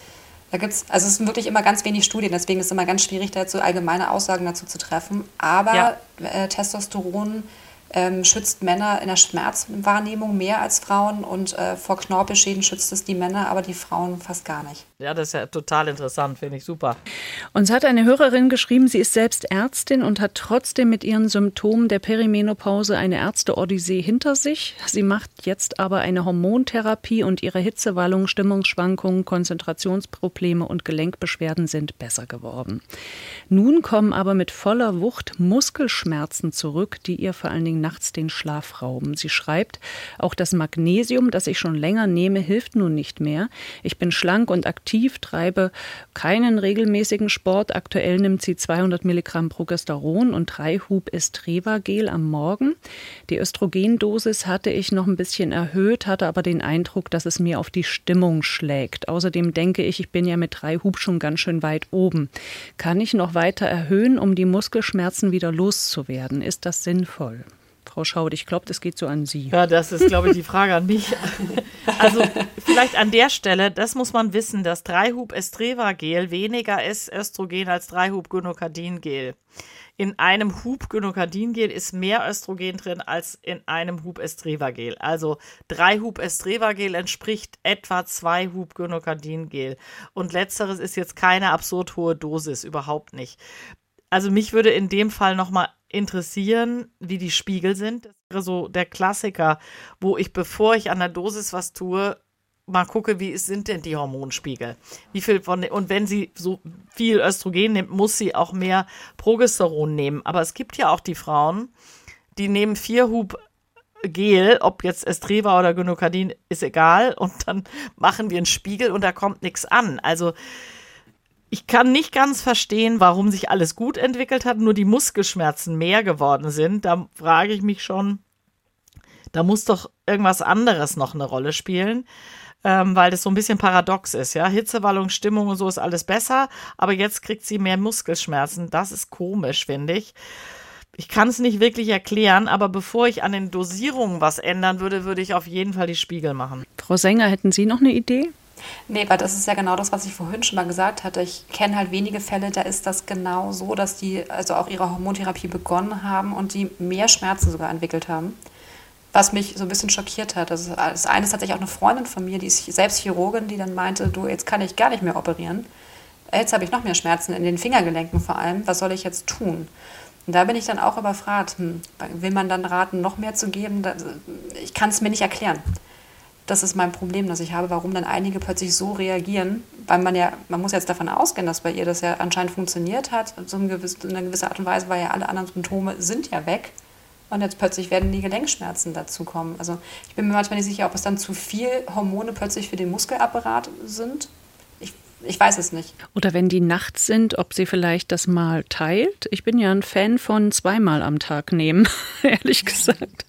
Da gibt's, also es sind wirklich immer ganz wenig Studien, deswegen ist es immer ganz schwierig, da so allgemeine Aussagen dazu zu treffen. Aber ja. äh, Testosteron ähm, schützt Männer in der Schmerzwahrnehmung mehr als Frauen und äh, vor Knorpelschäden schützt es die Männer, aber die Frauen fast gar nicht.
Ja, das ist ja total interessant, finde ich super.
Uns hat eine Hörerin geschrieben, sie ist selbst Ärztin und hat trotzdem mit ihren Symptomen der Perimenopause eine Ärzte-Odyssee hinter sich. Sie macht jetzt aber eine Hormontherapie und ihre Hitzewallung, Stimmungsschwankungen, Konzentrationsprobleme und Gelenkbeschwerden sind besser geworden. Nun kommen aber mit voller Wucht Muskelschmerzen zurück, die ihr vor allen Dingen nachts den Schlaf rauben. Sie schreibt, auch das Magnesium, das ich schon länger nehme, hilft nun nicht mehr. Ich bin schlank und aktiv, treibe keinen regelmäßigen Sport. Aktuell nimmt sie zweihundert Milligramm Progesteron und drei Hub Estrevagel am Morgen. Die Östrogendosis hatte ich noch ein bisschen erhöht, hatte aber den Eindruck, dass es mir auf die Stimmung schlägt. Außerdem denke ich, ich bin ja mit drei Hub schon ganz schön weit oben. Kann ich noch weiter erhöhen, um die Muskelschmerzen wieder loszuwerden? Ist das sinnvoll? Frau Schaude, ich glaube, das geht so an Sie.
Ja, das ist, glaube ich, die Frage an mich. Also vielleicht an der Stelle, das muss man wissen, dass drei Hub Estrevagel weniger ist Östrogen als drei Hub Gynokardingel. In einem Hub Gynokardingel ist mehr Östrogen drin als in einem Hub Estrevagel. Also drei Hub Estrevagel entspricht etwa zwei Hub Gynokardingel. Und letzteres ist jetzt keine absurd hohe Dosis, überhaupt nicht. Also mich würde in dem Fall nochmal interessieren, wie die Spiegel sind. Das wäre so der Klassiker, wo ich, bevor ich an der Dosis was tue, mal gucke, wie sind denn die Hormonspiegel? Wie viel von, und wenn sie so viel Östrogen nimmt, muss sie auch mehr Progesteron nehmen. Aber es gibt ja auch die Frauen, die nehmen vier Hub Gel, ob jetzt Estreva oder Gynokardin, ist egal. Und dann machen wir einen Spiegel und da kommt nichts an. Also ich kann nicht ganz verstehen, warum sich alles gut entwickelt hat, nur die Muskelschmerzen mehr geworden sind. Da frage ich mich schon, da muss doch irgendwas anderes noch eine Rolle spielen, ähm, weil das so ein bisschen paradox ist. Ja? Hitzewallung, Stimmung und so ist alles besser, aber jetzt kriegt sie mehr Muskelschmerzen. Das ist komisch, finde ich. Ich kann es nicht wirklich erklären, aber bevor ich an den Dosierungen was ändern würde, würde ich auf jeden Fall die Spiegel machen.
Frau Sänger, hätten Sie noch eine Idee?
Nee, weil das ist ja genau das, was ich vorhin schon mal gesagt hatte. Ich kenne halt wenige Fälle, da ist das genau so, dass die also auch ihre Hormontherapie begonnen haben und die mehr Schmerzen sogar entwickelt haben. Was mich so ein bisschen schockiert hat. Das, ist, das eine ist tatsächlich auch eine Freundin von mir, die ist selbst Chirurgin, die dann meinte, du, jetzt kann ich gar nicht mehr operieren. Jetzt habe ich noch mehr Schmerzen in den Fingergelenken vor allem. Was soll ich jetzt tun? Und da bin ich dann auch überfragt. Hm, will man dann raten, noch mehr zu geben? Ich kann es mir nicht erklären. Das ist mein Problem, das ich habe, warum dann einige plötzlich so reagieren. Weil man ja, man muss jetzt davon ausgehen, dass bei ihr das ja anscheinend funktioniert hat. So in einer gewissen Art und Weise, weil ja alle anderen Symptome sind ja weg. Und jetzt plötzlich werden die Gelenkschmerzen dazukommen. Also ich bin mir manchmal nicht sicher, ob es dann zu viel Hormone plötzlich für den Muskelapparat sind. Ich, ich weiß es nicht.
Oder wenn die nachts sind, ob sie vielleicht das mal teilt. Ich bin ja ein Fan von zweimal am Tag nehmen, ehrlich gesagt.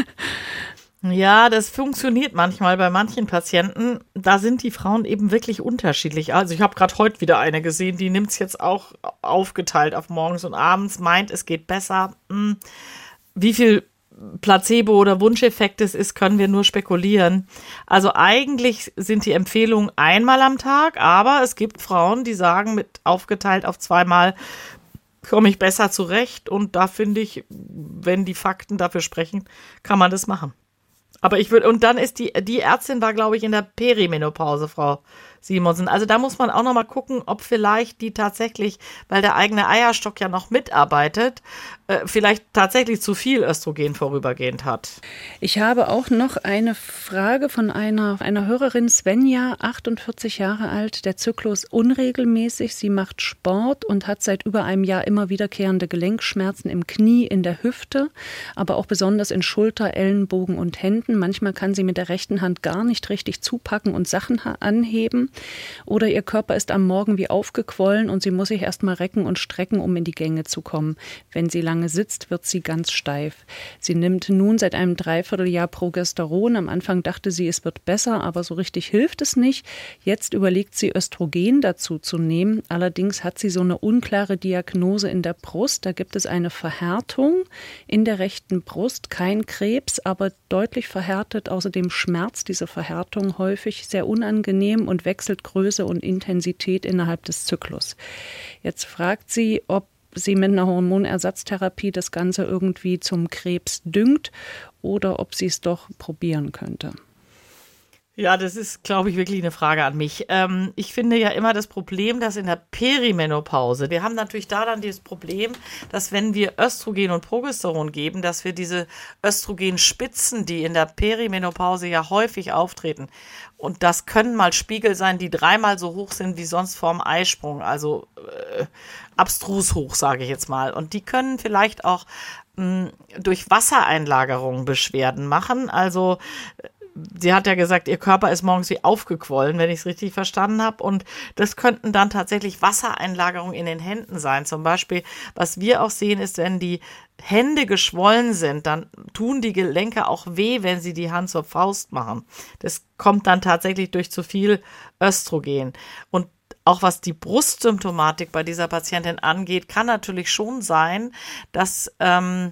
Ja, das funktioniert manchmal bei manchen Patienten. Da sind die Frauen eben wirklich unterschiedlich. Also ich habe gerade heute wieder eine gesehen, die nimmt es jetzt auch aufgeteilt auf morgens und abends, meint, es geht besser. Hm. Wie viel Placebo- oder Wunscheffekt es ist, können wir nur spekulieren. Also eigentlich sind die Empfehlungen einmal am Tag, aber es gibt Frauen, die sagen, mit aufgeteilt auf zweimal komme ich besser zurecht. Und da finde ich, wenn die Fakten dafür sprechen, kann man das machen. Aber ich würde, und dann ist die, die Ärztin war, glaube ich, in der Perimenopause, Frau Simonsen. Also da muss man auch noch mal gucken, ob vielleicht die tatsächlich, weil der eigene Eierstock ja noch mitarbeitet, äh, vielleicht tatsächlich zu viel Östrogen vorübergehend hat.
Ich habe auch noch eine Frage von einer, einer Hörerin, Svenja, achtundvierzig Jahre alt, der Zyklus unregelmäßig. Sie macht Sport und hat seit über einem Jahr immer wiederkehrende Gelenkschmerzen im Knie, in der Hüfte, aber auch besonders in Schulter, Ellenbogen und Händen. Manchmal kann sie mit der rechten Hand gar nicht richtig zupacken und Sachen anheben. Oder ihr Körper ist am Morgen wie aufgequollen und sie muss sich erst mal recken und strecken, um in die Gänge zu kommen. Wenn sie lange sitzt, wird sie ganz steif. Sie nimmt nun seit einem Dreivierteljahr Progesteron. Am Anfang dachte sie, es wird besser, aber so richtig hilft es nicht. Jetzt überlegt sie, Östrogen dazu zu nehmen. Allerdings hat sie so eine unklare Diagnose in der Brust. Da gibt es eine Verhärtung in der rechten Brust, kein Krebs, aber deutlich verhärtet. Außerdem Schmerz, diese Verhärtung häufig sehr unangenehm und wechselt Größe und Intensität innerhalb des Zyklus. Jetzt fragt sie, ob sie mit einer Hormonersatztherapie das Ganze irgendwie zum Krebs düngt oder ob sie es doch probieren könnte.
Ja, das ist, glaube ich, wirklich eine Frage an mich. Ähm, ich finde ja immer das Problem, dass in der Perimenopause, wir haben natürlich da dann dieses Problem, dass wenn wir Östrogen und Progesteron geben, dass wir diese Östrogenspitzen, die in der Perimenopause ja häufig auftreten, und das können mal Spiegel sein, die dreimal so hoch sind wie sonst vorm Eisprung, also äh, abstrus hoch, sage ich jetzt mal. Und die können vielleicht auch mh, durch Wassereinlagerungen Beschwerden machen, also sie hat ja gesagt, ihr Körper ist morgens wie aufgequollen, wenn ich es richtig verstanden habe. Und das könnten dann tatsächlich Wassereinlagerungen in den Händen sein. Zum Beispiel, was wir auch sehen, ist, wenn die Hände geschwollen sind, dann tun die Gelenke auch weh, wenn sie die Hand zur Faust machen. Das kommt dann tatsächlich durch zu viel Östrogen. Und auch was die Brustsymptomatik bei dieser Patientin angeht, kann natürlich schon sein, dass ähm,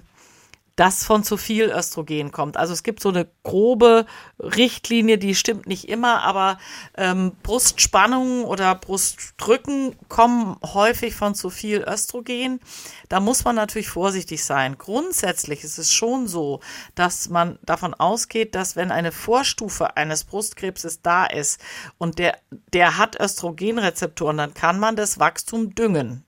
das von zu viel Östrogen kommt. Also es gibt so eine grobe Richtlinie, die stimmt nicht immer, aber ähm, Brustspannungen oder Brustdrücken kommen häufig von zu viel Östrogen. Da muss man natürlich vorsichtig sein. Grundsätzlich ist es schon so, dass man davon ausgeht, dass wenn eine Vorstufe eines Brustkrebses da ist und der, der hat Östrogenrezeptoren, dann kann man das Wachstum düngen.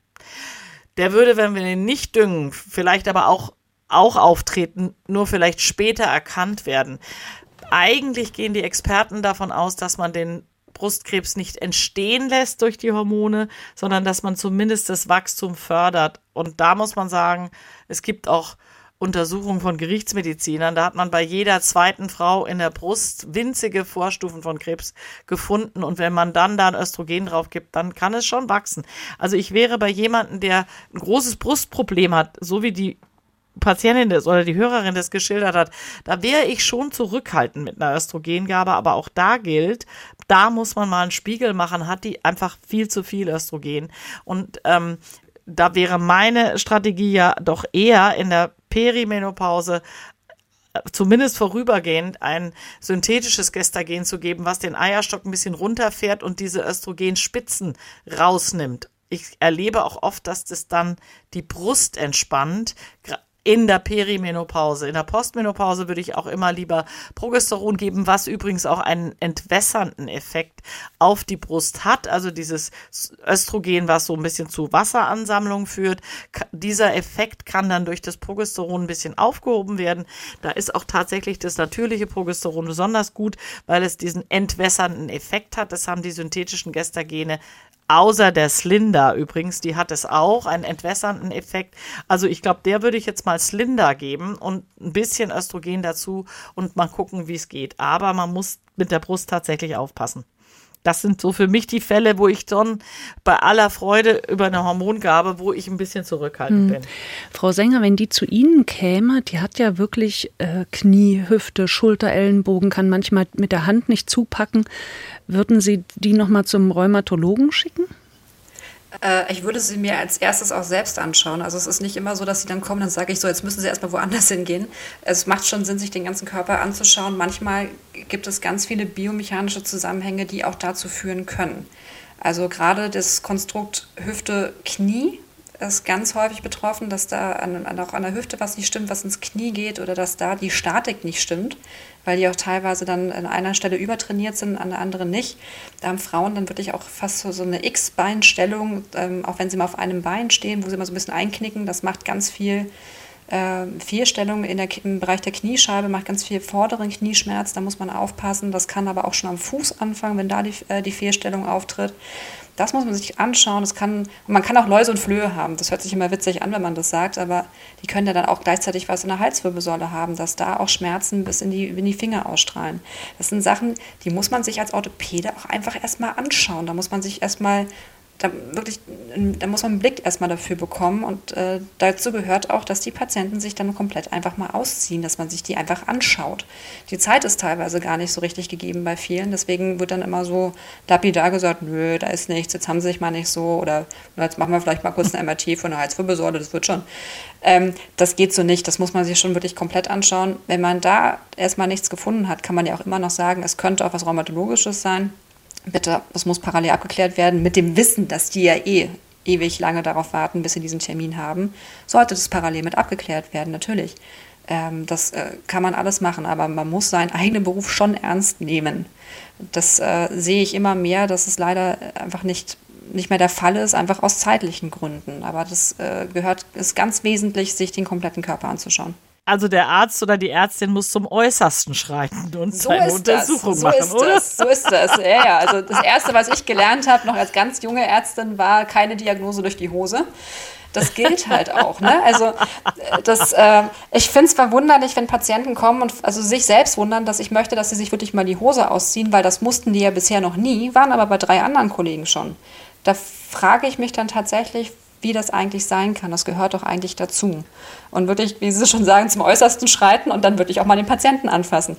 Der würde, wenn wir ihn nicht düngen, vielleicht aber auch auch auftreten, nur vielleicht später erkannt werden. Eigentlich gehen die Experten davon aus, dass man den Brustkrebs nicht entstehen lässt durch die Hormone, sondern dass man zumindest das Wachstum fördert. Und da muss man sagen, es gibt auch Untersuchungen von Gerichtsmedizinern, da hat man bei jeder zweiten Frau in der Brust winzige Vorstufen von Krebs gefunden. Und wenn man dann da ein Östrogen drauf gibt, dann kann es schon wachsen. Also ich wäre bei jemandem, der ein großes Brustproblem hat, so wie die Patientin das oder die Hörerin das geschildert hat, da wäre ich schon zurückhaltend mit einer Östrogengabe, aber auch da gilt, da muss man mal einen Spiegel machen, hat die einfach viel zu viel Östrogen. Und ähm, da wäre meine Strategie ja doch eher in der Perimenopause zumindest vorübergehend ein synthetisches Gestagen zu geben, was den Eierstock ein bisschen runterfährt und diese Östrogenspitzen rausnimmt. Ich erlebe auch oft, dass das dann die Brust entspannt, in der Perimenopause. In der Postmenopause würde ich auch immer lieber Progesteron geben, was übrigens auch einen entwässernden Effekt auf die Brust hat. Also dieses Östrogen, was so ein bisschen zu Wasseransammlung führt. Dieser Effekt kann dann durch das Progesteron ein bisschen aufgehoben werden. Da ist auch tatsächlich das natürliche Progesteron besonders gut, weil es diesen entwässernden Effekt hat. Das haben die synthetischen Gestagene außer der Slinda übrigens, die hat es auch, einen entwässernden Effekt. Also ich glaube, der würde ich jetzt mal Slinda geben und ein bisschen Östrogen dazu und mal gucken, wie es geht. Aber man muss mit der Brust tatsächlich aufpassen. Das sind so für mich die Fälle, wo ich dann bei aller Freude über eine Hormongabe, wo ich ein bisschen zurückhaltend hm. bin.
Frau Sänger, wenn die zu Ihnen käme, die hat ja wirklich äh, Knie, Hüfte, Schulter, Ellenbogen, kann manchmal mit der Hand nicht zupacken. Würden Sie die nochmal zum Rheumatologen schicken?
Äh, ich würde sie mir als erstes auch selbst anschauen. Also es ist nicht immer so, dass sie dann kommen, dann sage ich so, jetzt müssen sie erstmal woanders hingehen. Es macht schon Sinn, sich den ganzen Körper anzuschauen. Manchmal gibt es ganz viele biomechanische Zusammenhänge, die auch dazu führen können. Also gerade das Konstrukt Hüfte-Knie ist ganz häufig betroffen, dass da an, an, auch an der Hüfte was nicht stimmt, was ins Knie geht oder dass da die Statik nicht stimmt, weil die auch teilweise dann an einer Stelle übertrainiert sind, an der anderen nicht. Da haben Frauen dann wirklich auch fast so, so eine X-Beinstellung, ähm, auch wenn sie mal auf einem Bein stehen, wo sie mal so ein bisschen einknicken. Das macht ganz viel äh, Fehlstellung in der, im Bereich der Kniescheibe, macht ganz viel vorderen Knieschmerz. Da muss man aufpassen. Das kann aber auch schon am Fuß anfangen, wenn da die, äh, die Fehlstellung auftritt. Das muss man sich anschauen. Das kann, man kann auch Läuse und Flöhe haben. Das hört sich immer witzig an, wenn man das sagt, aber die können ja dann auch gleichzeitig was in der Halswirbelsäule haben, dass da auch Schmerzen bis in die, in die Finger ausstrahlen. Das sind Sachen, die muss man sich als Orthopäde auch einfach erstmal anschauen. Da muss man sich erstmal, da wirklich, da muss man einen Blick erstmal dafür bekommen und äh, dazu gehört auch, dass die Patienten sich dann komplett einfach mal ausziehen, dass man sich die einfach anschaut. Die Zeit ist teilweise gar nicht so richtig gegeben bei vielen, deswegen wird dann immer so lapidar gesagt, nö, da ist nichts, jetzt haben sie sich mal nicht so oder jetzt machen wir vielleicht mal kurz eine M R T von der Halswirbelsäule, das wird schon. Ähm, das geht so nicht, das muss man sich schon wirklich komplett anschauen. Wenn man da erstmal nichts gefunden hat, kann man ja auch immer noch sagen, es könnte auch was Rheumatologisches sein. Bitte, das muss parallel abgeklärt werden, mit dem Wissen, dass die ja eh ewig lange darauf warten, bis sie diesen Termin haben, sollte das parallel mit abgeklärt werden, natürlich. Ähm, das äh, kann man alles machen, aber man muss seinen eigenen Beruf schon ernst nehmen. Das äh, sehe ich immer mehr, dass es leider einfach nicht, nicht mehr der Fall ist, einfach aus zeitlichen Gründen. Aber das äh, gehört, ist ganz wesentlich, sich den kompletten Körper anzuschauen.
Also der Arzt oder die Ärztin muss zum Äußersten schreiten und so eine Untersuchung
so
machen,
ist
oder?
Das, so ist das. Ja, ja. Also das Erste, was ich gelernt habe, noch als ganz junge Ärztin, war keine Diagnose durch die Hose. Das gilt halt auch. Ne? Also das, äh, ich finde es verwunderlich, wenn Patienten kommen und also sich selbst wundern, dass ich möchte, dass sie sich wirklich mal die Hose ausziehen, weil das mussten die ja bisher noch nie, waren aber bei drei anderen Kollegen schon. Da frage ich mich dann tatsächlich, wie das eigentlich sein kann. Das gehört doch eigentlich dazu. Und wirklich, wie Sie schon sagen, zum Äußersten schreiten und dann wirklich auch mal den Patienten anfassen.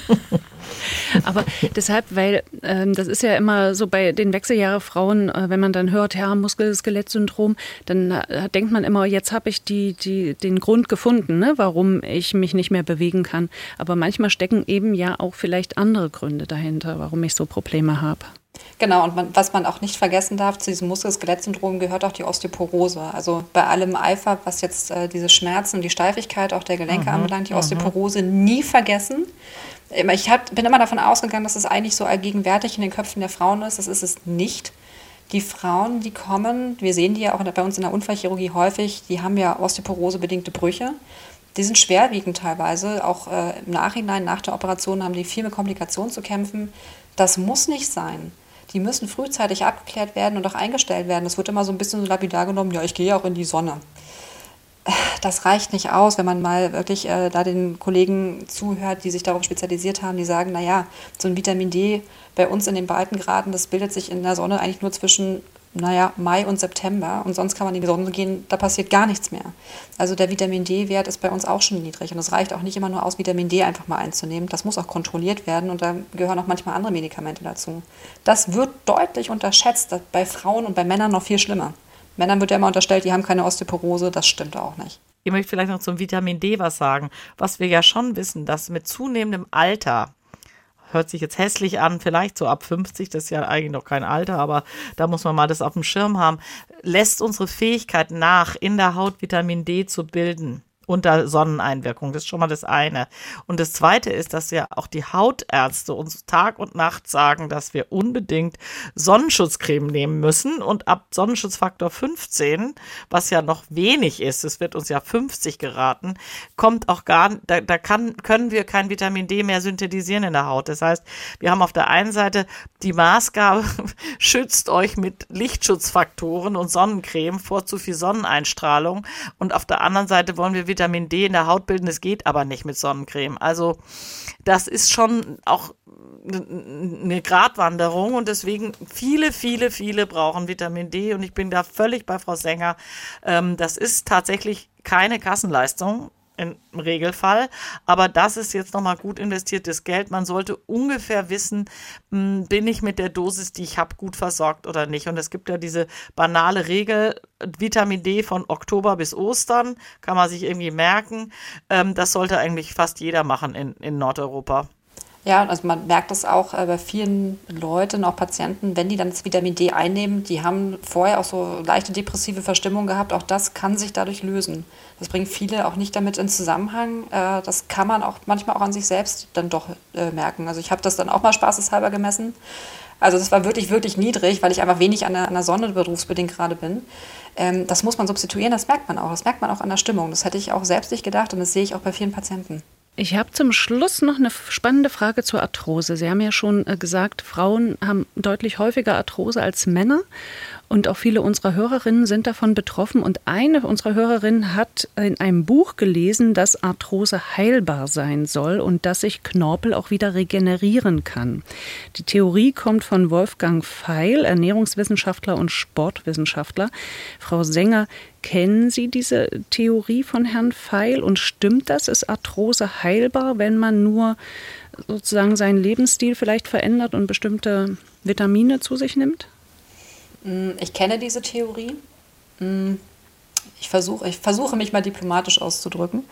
Aber deshalb, weil ähm, das ist ja immer so bei den Wechseljahre-Frauen, äh, wenn man dann hört, ja, Muskel-Skelett-Syndrom, dann äh, denkt man immer, jetzt habe ich die, die, den Grund gefunden, ne, warum ich mich nicht mehr bewegen kann. Aber manchmal stecken eben ja auch vielleicht andere Gründe dahinter, warum ich so Probleme habe.
Genau, und man, was man auch nicht vergessen darf, zu diesem Muskel-Skelett-Syndrom gehört auch die Osteoporose. Also bei allem Eifer, was jetzt äh, diese Schmerzen und die Steifigkeit auch der Gelenke mhm, anbelangt, die Osteoporose nie vergessen. Ich hat, bin immer davon ausgegangen, dass es eigentlich so allgegenwärtig in den Köpfen der Frauen ist. Das ist es nicht. Die Frauen, die kommen, wir sehen die ja auch bei uns in der Unfallchirurgie häufig, die haben ja osteoporosebedingte Brüche. Die sind schwerwiegend teilweise. Auch äh, im Nachhinein, nach der Operation, haben die viel mit Komplikationen zu kämpfen. Das muss nicht sein. Die müssen frühzeitig abgeklärt werden und auch eingestellt werden. Das wird immer so ein bisschen so lapidar genommen, ja, ich gehe ja auch in die Sonne. Das reicht nicht aus, wenn man mal wirklich äh, da den Kollegen zuhört, die sich darauf spezialisiert haben, die sagen, naja, so ein Vitamin D bei uns in den Breitengraden, das bildet sich in der Sonne eigentlich nur zwischen naja, Mai und September und sonst kann man in die Sonne gehen, da passiert gar nichts mehr. Also der Vitamin D-Wert ist bei uns auch schon niedrig und es reicht auch nicht immer nur aus, Vitamin D einfach mal einzunehmen. Das muss auch kontrolliert werden und da gehören auch manchmal andere Medikamente dazu. Das wird deutlich unterschätzt, bei Frauen und bei Männern noch viel schlimmer. Männern wird ja immer unterstellt, die haben keine Osteoporose, das stimmt auch nicht.
Ich möchte vielleicht noch zum Vitamin D was sagen, was wir ja schon wissen, dass mit zunehmendem Alter, hört sich jetzt hässlich an, vielleicht so ab fünfzig, das ist ja eigentlich noch kein Alter, aber da muss man mal das auf dem Schirm haben, lässt unsere Fähigkeit nach, in der Haut Vitamin D zu bilden. Unter Sonneneinwirkung. Das ist schon mal das eine. Und das zweite ist, dass ja auch die Hautärzte uns Tag und Nacht sagen, dass wir unbedingt Sonnenschutzcreme nehmen müssen. Und ab Sonnenschutzfaktor fünfzehn, was ja noch wenig ist, es wird uns ja fünfzig geraten, kommt auch gar, da, da kann, können wir kein Vitamin D mehr synthetisieren in der Haut. Das heißt, wir haben auf der einen Seite die Maßgabe, schützt euch mit Lichtschutzfaktoren und Sonnencreme vor zu viel Sonneneinstrahlung. Und auf der anderen Seite wollen wir Vitamin D in der Haut bilden, das geht aber nicht mit Sonnencreme. Also das ist schon auch eine Gratwanderung und deswegen viele, viele, viele brauchen Vitamin D und ich bin da völlig bei Frau Sänger. Das ist tatsächlich keine Kassenleistung im Regelfall, aber das ist jetzt nochmal gut investiertes Geld. Man sollte ungefähr wissen, bin ich mit der Dosis, die ich habe, gut versorgt oder nicht. Und es gibt ja diese banale Regel, Vitamin D von Oktober bis Ostern, kann man sich irgendwie merken. Das sollte eigentlich fast jeder machen in, in Nordeuropa.
Ja, also man merkt das auch äh, bei vielen Leuten, auch Patienten, wenn die dann das Vitamin D einnehmen, die haben vorher auch so leichte depressive Verstimmung gehabt, auch das kann sich dadurch lösen. Das bringt viele auch nicht damit in Zusammenhang. Äh, das kann man auch manchmal auch an sich selbst dann doch äh, merken. Also ich habe das dann auch mal spaßeshalber gemessen. Also das war wirklich, wirklich niedrig, weil ich einfach wenig an der, an der Sonne berufsbedingt gerade bin. Ähm, das muss man substituieren, das merkt man auch. Das merkt man auch an der Stimmung. Das hätte ich auch selbst nicht gedacht und das sehe ich auch bei vielen Patienten.
Ich habe zum Schluss noch eine spannende Frage zur Arthrose. Sie haben ja schon gesagt, Frauen haben deutlich häufiger Arthrose als Männer. Und auch viele unserer Hörerinnen sind davon betroffen. Und eine unserer Hörerinnen hat in einem Buch gelesen, dass Arthrose heilbar sein soll und dass sich Knorpel auch wieder regenerieren kann. Die Theorie kommt von Wolfgang Feil, Ernährungswissenschaftler und Sportwissenschaftler. Frau Sänger, kennen Sie diese Theorie von Herrn Feil? Und stimmt das? Ist Arthrose heilbar, wenn man nur sozusagen seinen Lebensstil vielleicht verändert und bestimmte Vitamine zu sich nimmt?
Ich kenne diese Theorie. Ich versuche, ich versuche mich mal diplomatisch auszudrücken.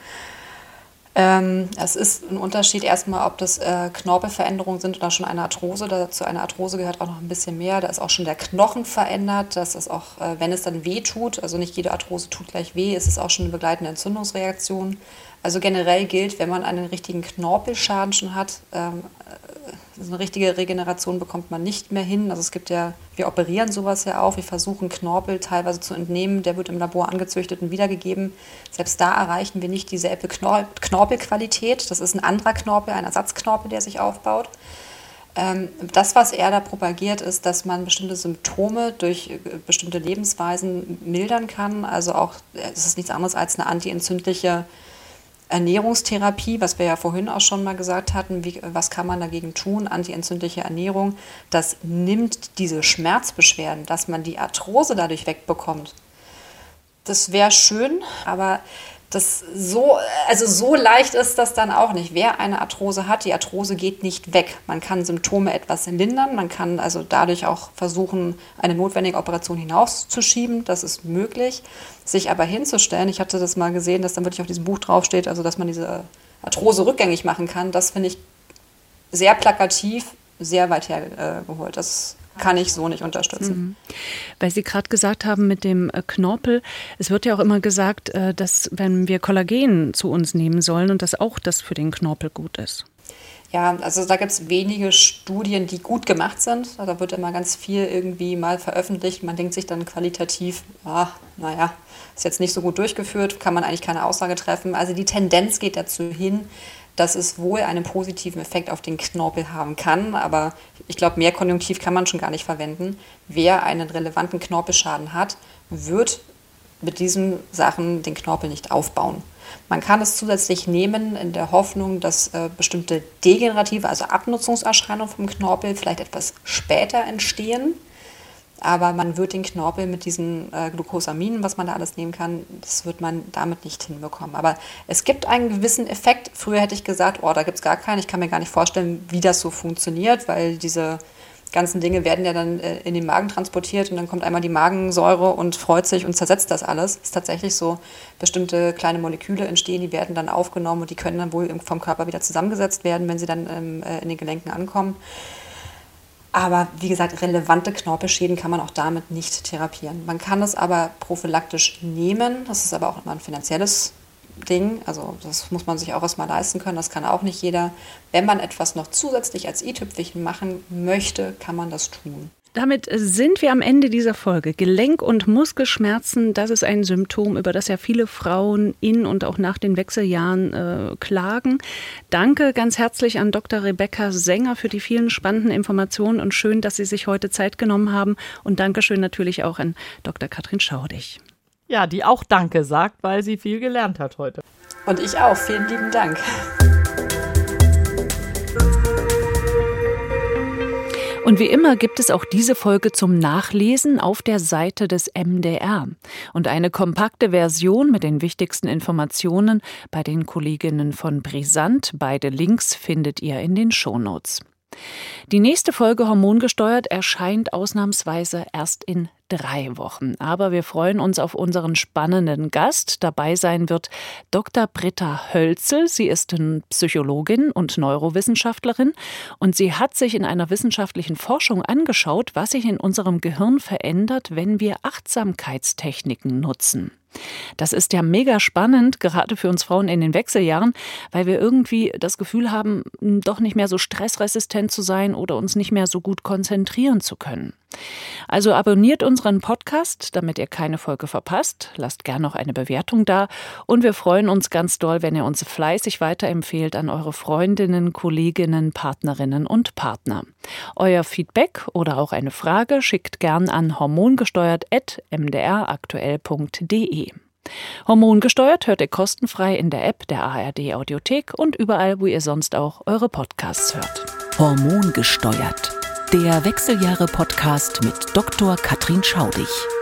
Ähm, es ist ein Unterschied erstmal, ob das äh, Knorpelveränderungen sind oder schon eine Arthrose. Dazu einer Arthrose gehört auch noch ein bisschen mehr. Da ist auch schon der Knochen verändert. Das ist auch, äh, wenn es dann weh tut, also nicht jede Arthrose tut gleich weh, ist es auch schon eine begleitende Entzündungsreaktion. Also generell gilt, wenn man einen richtigen Knorpelschaden schon hat, ähm, eine richtige Regeneration bekommt man nicht mehr hin. Also es gibt ja, wir operieren sowas ja auch, wir versuchen Knorpel teilweise zu entnehmen, der wird im Labor angezüchtet und wiedergegeben. Selbst da erreichen wir nicht dieselbe Knor- Knorpelqualität. Das ist ein anderer Knorpel, ein Ersatzknorpel, der sich aufbaut. Ähm, das, was er da propagiert, ist, dass man bestimmte Symptome durch äh, bestimmte Lebensweisen mildern kann. Also auch, es ist nichts anderes als eine antientzündliche Ernährungstherapie, was wir ja vorhin auch schon mal gesagt hatten, wie, was kann man dagegen tun, antientzündliche Ernährung, das nimmt diese Schmerzbeschwerden, dass man die Arthrose dadurch wegbekommt. Das wäre schön, aber das so, also so leicht ist das dann auch nicht. Wer eine Arthrose hat, die Arthrose geht nicht weg. Man kann Symptome etwas lindern, man kann also dadurch auch versuchen, eine notwendige Operation hinauszuschieben, das ist möglich. Sich aber hinzustellen, ich hatte das mal gesehen, dass dann wirklich auf diesem Buch draufsteht, also dass man diese Arthrose rückgängig machen kann, das finde ich sehr plakativ, sehr weit hergeholt. Das kann ich so nicht unterstützen.
Mhm. Weil Sie gerade gesagt haben mit dem Knorpel, es wird ja auch immer gesagt, dass wenn wir Kollagen zu uns nehmen sollen und dass auch das für den Knorpel gut ist.
Ja, also da gibt es wenige Studien, die gut gemacht sind. Da wird immer ganz viel irgendwie mal veröffentlicht. Man denkt sich dann qualitativ, ah, naja, ist jetzt nicht so gut durchgeführt, kann man eigentlich keine Aussage treffen. Also die Tendenz geht dazu hin, dass es wohl einen positiven Effekt auf den Knorpel haben kann, aber ich glaube, mehr Konjunktiv kann man schon gar nicht verwenden. Wer einen relevanten Knorpelschaden hat, wird mit diesen Sachen den Knorpel nicht aufbauen. Man kann es zusätzlich nehmen in der Hoffnung, dass äh, bestimmte degenerative, also Abnutzungserscheinungen vom Knorpel vielleicht etwas später entstehen. Aber man wird den Knorpel mit diesen äh, Glucosaminen, was man da alles nehmen kann, das wird man damit nicht hinbekommen. Aber es gibt einen gewissen Effekt. Früher hätte ich gesagt, oh, da gibt es gar keinen. Ich kann mir gar nicht vorstellen, wie das so funktioniert, weil diese ganzen Dinge werden ja dann äh, in den Magen transportiert und dann kommt einmal die Magensäure und freut sich und zersetzt das alles. Es ist tatsächlich so, bestimmte kleine Moleküle entstehen, die werden dann aufgenommen und die können dann wohl vom Körper wieder zusammengesetzt werden, wenn sie dann ähm, äh, in den Gelenken ankommen. Aber wie gesagt, relevante Knorpelschäden kann man auch damit nicht therapieren. Man kann es aber prophylaktisch nehmen, das ist aber auch immer ein finanzielles Ding, also das muss man sich auch erstmal leisten können, das kann auch nicht jeder. Wenn man etwas noch zusätzlich als i-Tüpfelchen machen möchte, kann man das tun.
Damit sind wir am Ende dieser Folge. Gelenk- und Muskelschmerzen, das ist ein Symptom, über das ja viele Frauen in und auch nach den Wechseljahren äh, klagen. Danke ganz herzlich an Doktor Rebecca Sänger für die vielen spannenden Informationen und schön, dass Sie sich heute Zeit genommen haben. Und Dankeschön natürlich auch an Doktor Katrin Schaudig.
Ja, die auch Danke sagt, weil sie viel gelernt hat heute.
Und ich auch. Vielen lieben Dank.
Und wie immer gibt es auch diese Folge zum Nachlesen auf der Seite des M D R. Und eine kompakte Version mit den wichtigsten Informationen bei den Kolleginnen von Brisant. Beide Links findet ihr in den Shownotes. Die nächste Folge Hormongesteuert erscheint ausnahmsweise erst in drei Wochen. Aber wir freuen uns auf unseren spannenden Gast. Dabei sein wird Doktor Britta Hölzel. Sie ist Psychologin und Neurowissenschaftlerin und sie hat sich in einer wissenschaftlichen Forschung angeschaut, was sich in unserem Gehirn verändert, wenn wir Achtsamkeitstechniken nutzen. Das ist ja mega spannend, gerade für uns Frauen in den Wechseljahren, weil wir irgendwie das Gefühl haben, doch nicht mehr so stressresistent zu sein oder uns nicht mehr so gut konzentrieren zu können. Also abonniert unseren Podcast, damit ihr keine Folge verpasst. Lasst gerne noch eine Bewertung da und wir freuen uns ganz doll, wenn ihr uns fleißig weiterempfehlt an eure Freundinnen, Kolleginnen, Partnerinnen und Partner. Euer Feedback oder auch eine Frage schickt gern an hormongesteuert at m d r aktuell punkt d e. Hormongesteuert hört ihr kostenfrei in der App der A R D Audiothek und überall, wo ihr sonst auch eure Podcasts hört.
Hormongesteuert. Der Wechseljahre-Podcast mit Doktor Katrin Schaudig.